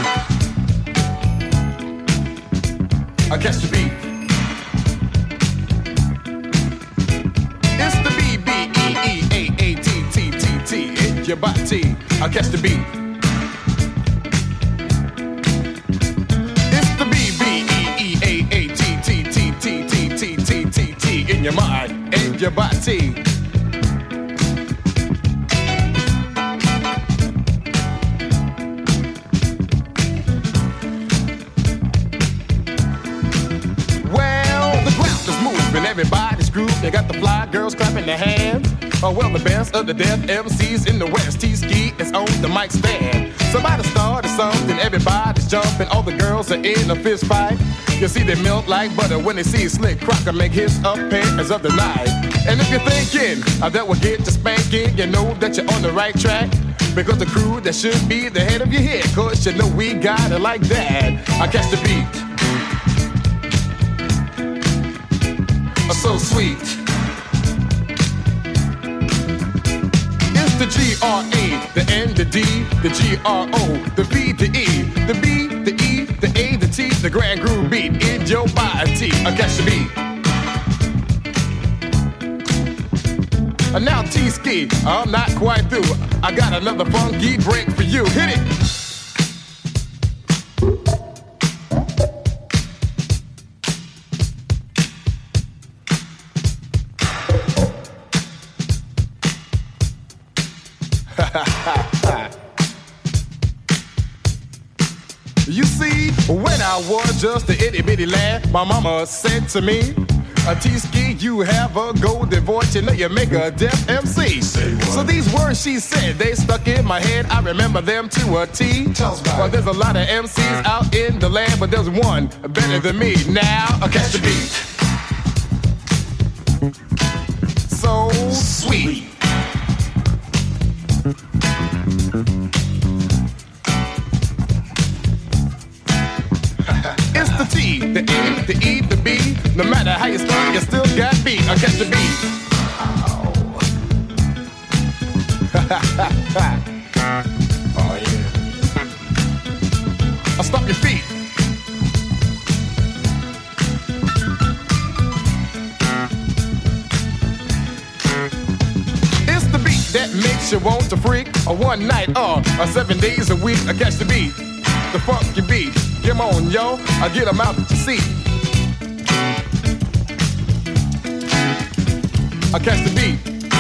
I catch the beat. It's the B B E E A A T T T T. It's your body. I catch the beat. It's the B B E E A A T T T T T T T T T. In your mind and your body. Everybody's groove, they got the fly girls clapping their hands. Oh, well, the best of the deaf M Cs in the West. T-Ski is on the mic stand. Somebody started something, everybody's jumping. All the girls are in a fist fight. You see they melt like butter when they see Slick Crocker make his appearance of the night. And if you're thinking uh, that will get you spanking, you know that you're on the right track. Because the crew that should be the head of your head, cause you know we got it like that. I catch the beat. So sweet. It's the G R A, the N, the D, the G R O, the V, the E, the B, the E, the A, the T, the Grand Groove beat in your body. I catch the beat. And now T-Ski, I'm not quite through. I got another funky break for you. Hit it. You see, when I was just a itty bitty lad, my mama said to me, a T-Ski, you have a golden voice, you know you make a deaf M C. So these words she said, they stuck in my head, I remember them to a T. Well, there's a lot of M Cs out in the land, but there's one better than me. Now, I catch the beat. So sweet. It's the T, the A, the E, the B. No matter how you start, you still got beat. I catch the beat. Oh yeah. I'll stop your feet. It's the beat that makes you want to freak. A one night or a seven days a week. I catch the beat. The funky beat. Come on, yo, I get them out that you see. I catch the beat.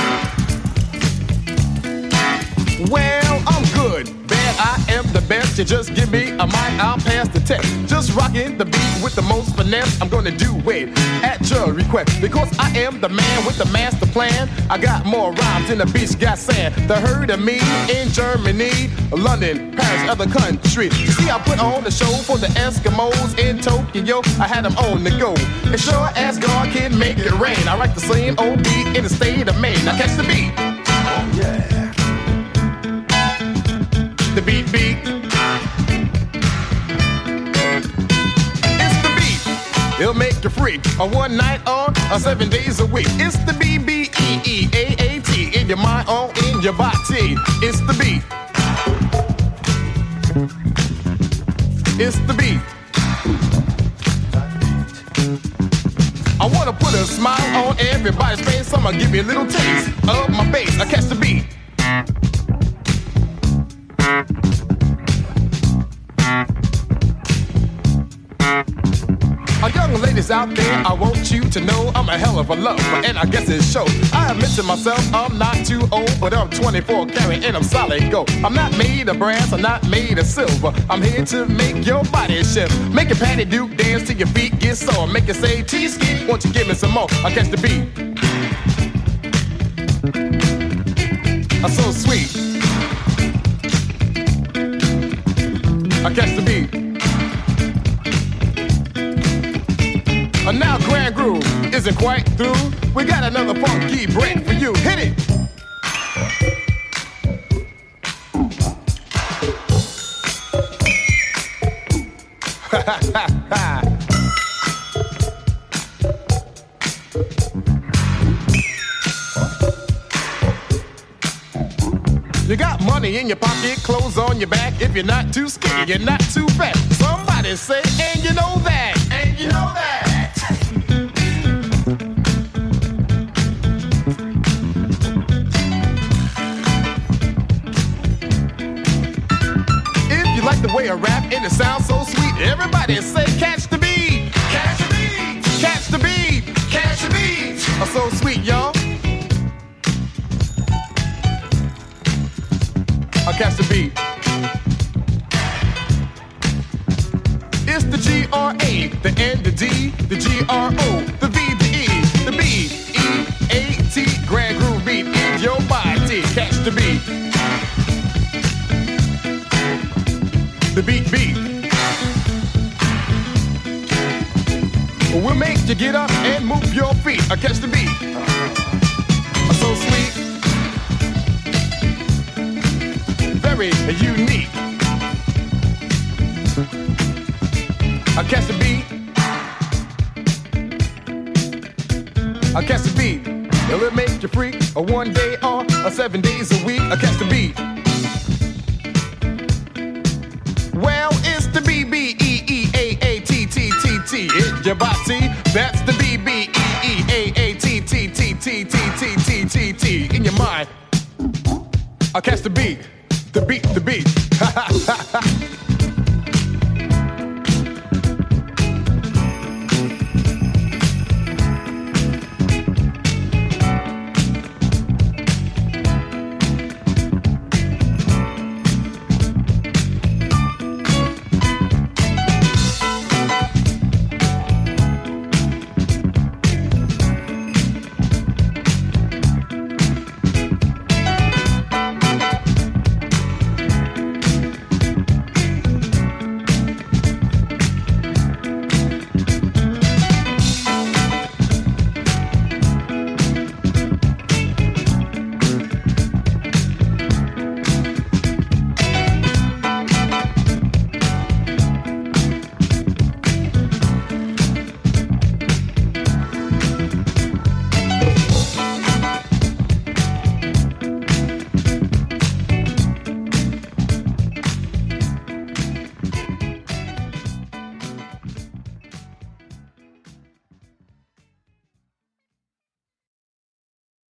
Well, I'm good, bad, I am the best. You just give me a mic, I'll pass the test. Just rocking the beat with the most finesse. I'm gonna do it at your request. Because I am the man with the master plan. I got more rhymes than the beach got sand. The heard of me in Germany, London, Paris, other country. You see, I put on the show for the Eskimos in Tokyo. I had them on the go. And sure as God can make it rain, I write the same old beat in the state of Maine. Now catch the beat. Oh yeah. The beat beat. It's the beat. It'll make you freak. A one night or a seven days a week. It's the B B E E A A T. In your mind or in your body. It's the beat. It's the beat. I wanna put a smile on everybody's face. So I'ma give you a little taste of my bass. I catch the beat. Our young ladies out there, I want you to know I'm a hell of a lover, and I guess it shows. I admit to myself I'm not too old, but I'm twenty-four karat and I'm solid gold. I'm not made of brass, I'm not made of silver. I'm here to make your body shift. Make your Patty Duke dance till your feet get sore. Make it say, T-Ski, won't you give me some more? I catch the beat. I'm so sweet. I catch the beat. now Grand Groove isn't quite through. We got another funky break for you. Hit it. You got money in your pocket, clothes on your back. If you're not too skinny, you're not too fat. Somebody say, and you know that, and you know that. If you like the way I rap and it sounds so sweet, everybody say, catch the beat, catch the beat, catch the beat, catch the beat. Oh, so sweet, y'all. I'll catch the beat. It's the G R A, the N, the D, the G R O, the V, the E, the B, E, A, T, Grand Groove beat in your body. Catch the beat. The beat beat. We'll make you get up and move your feet. I'll catch the beat. So sweet. Very unique. I catch the beat. I catch the beat. Will it make you free? A one day or a seven days a week? I catch the beat. Well, it's the B B E E A A T T T T. It's your body. That's the B B E E A A T T T T T T T T T in your mind. I catch the beat. The beat, the beat.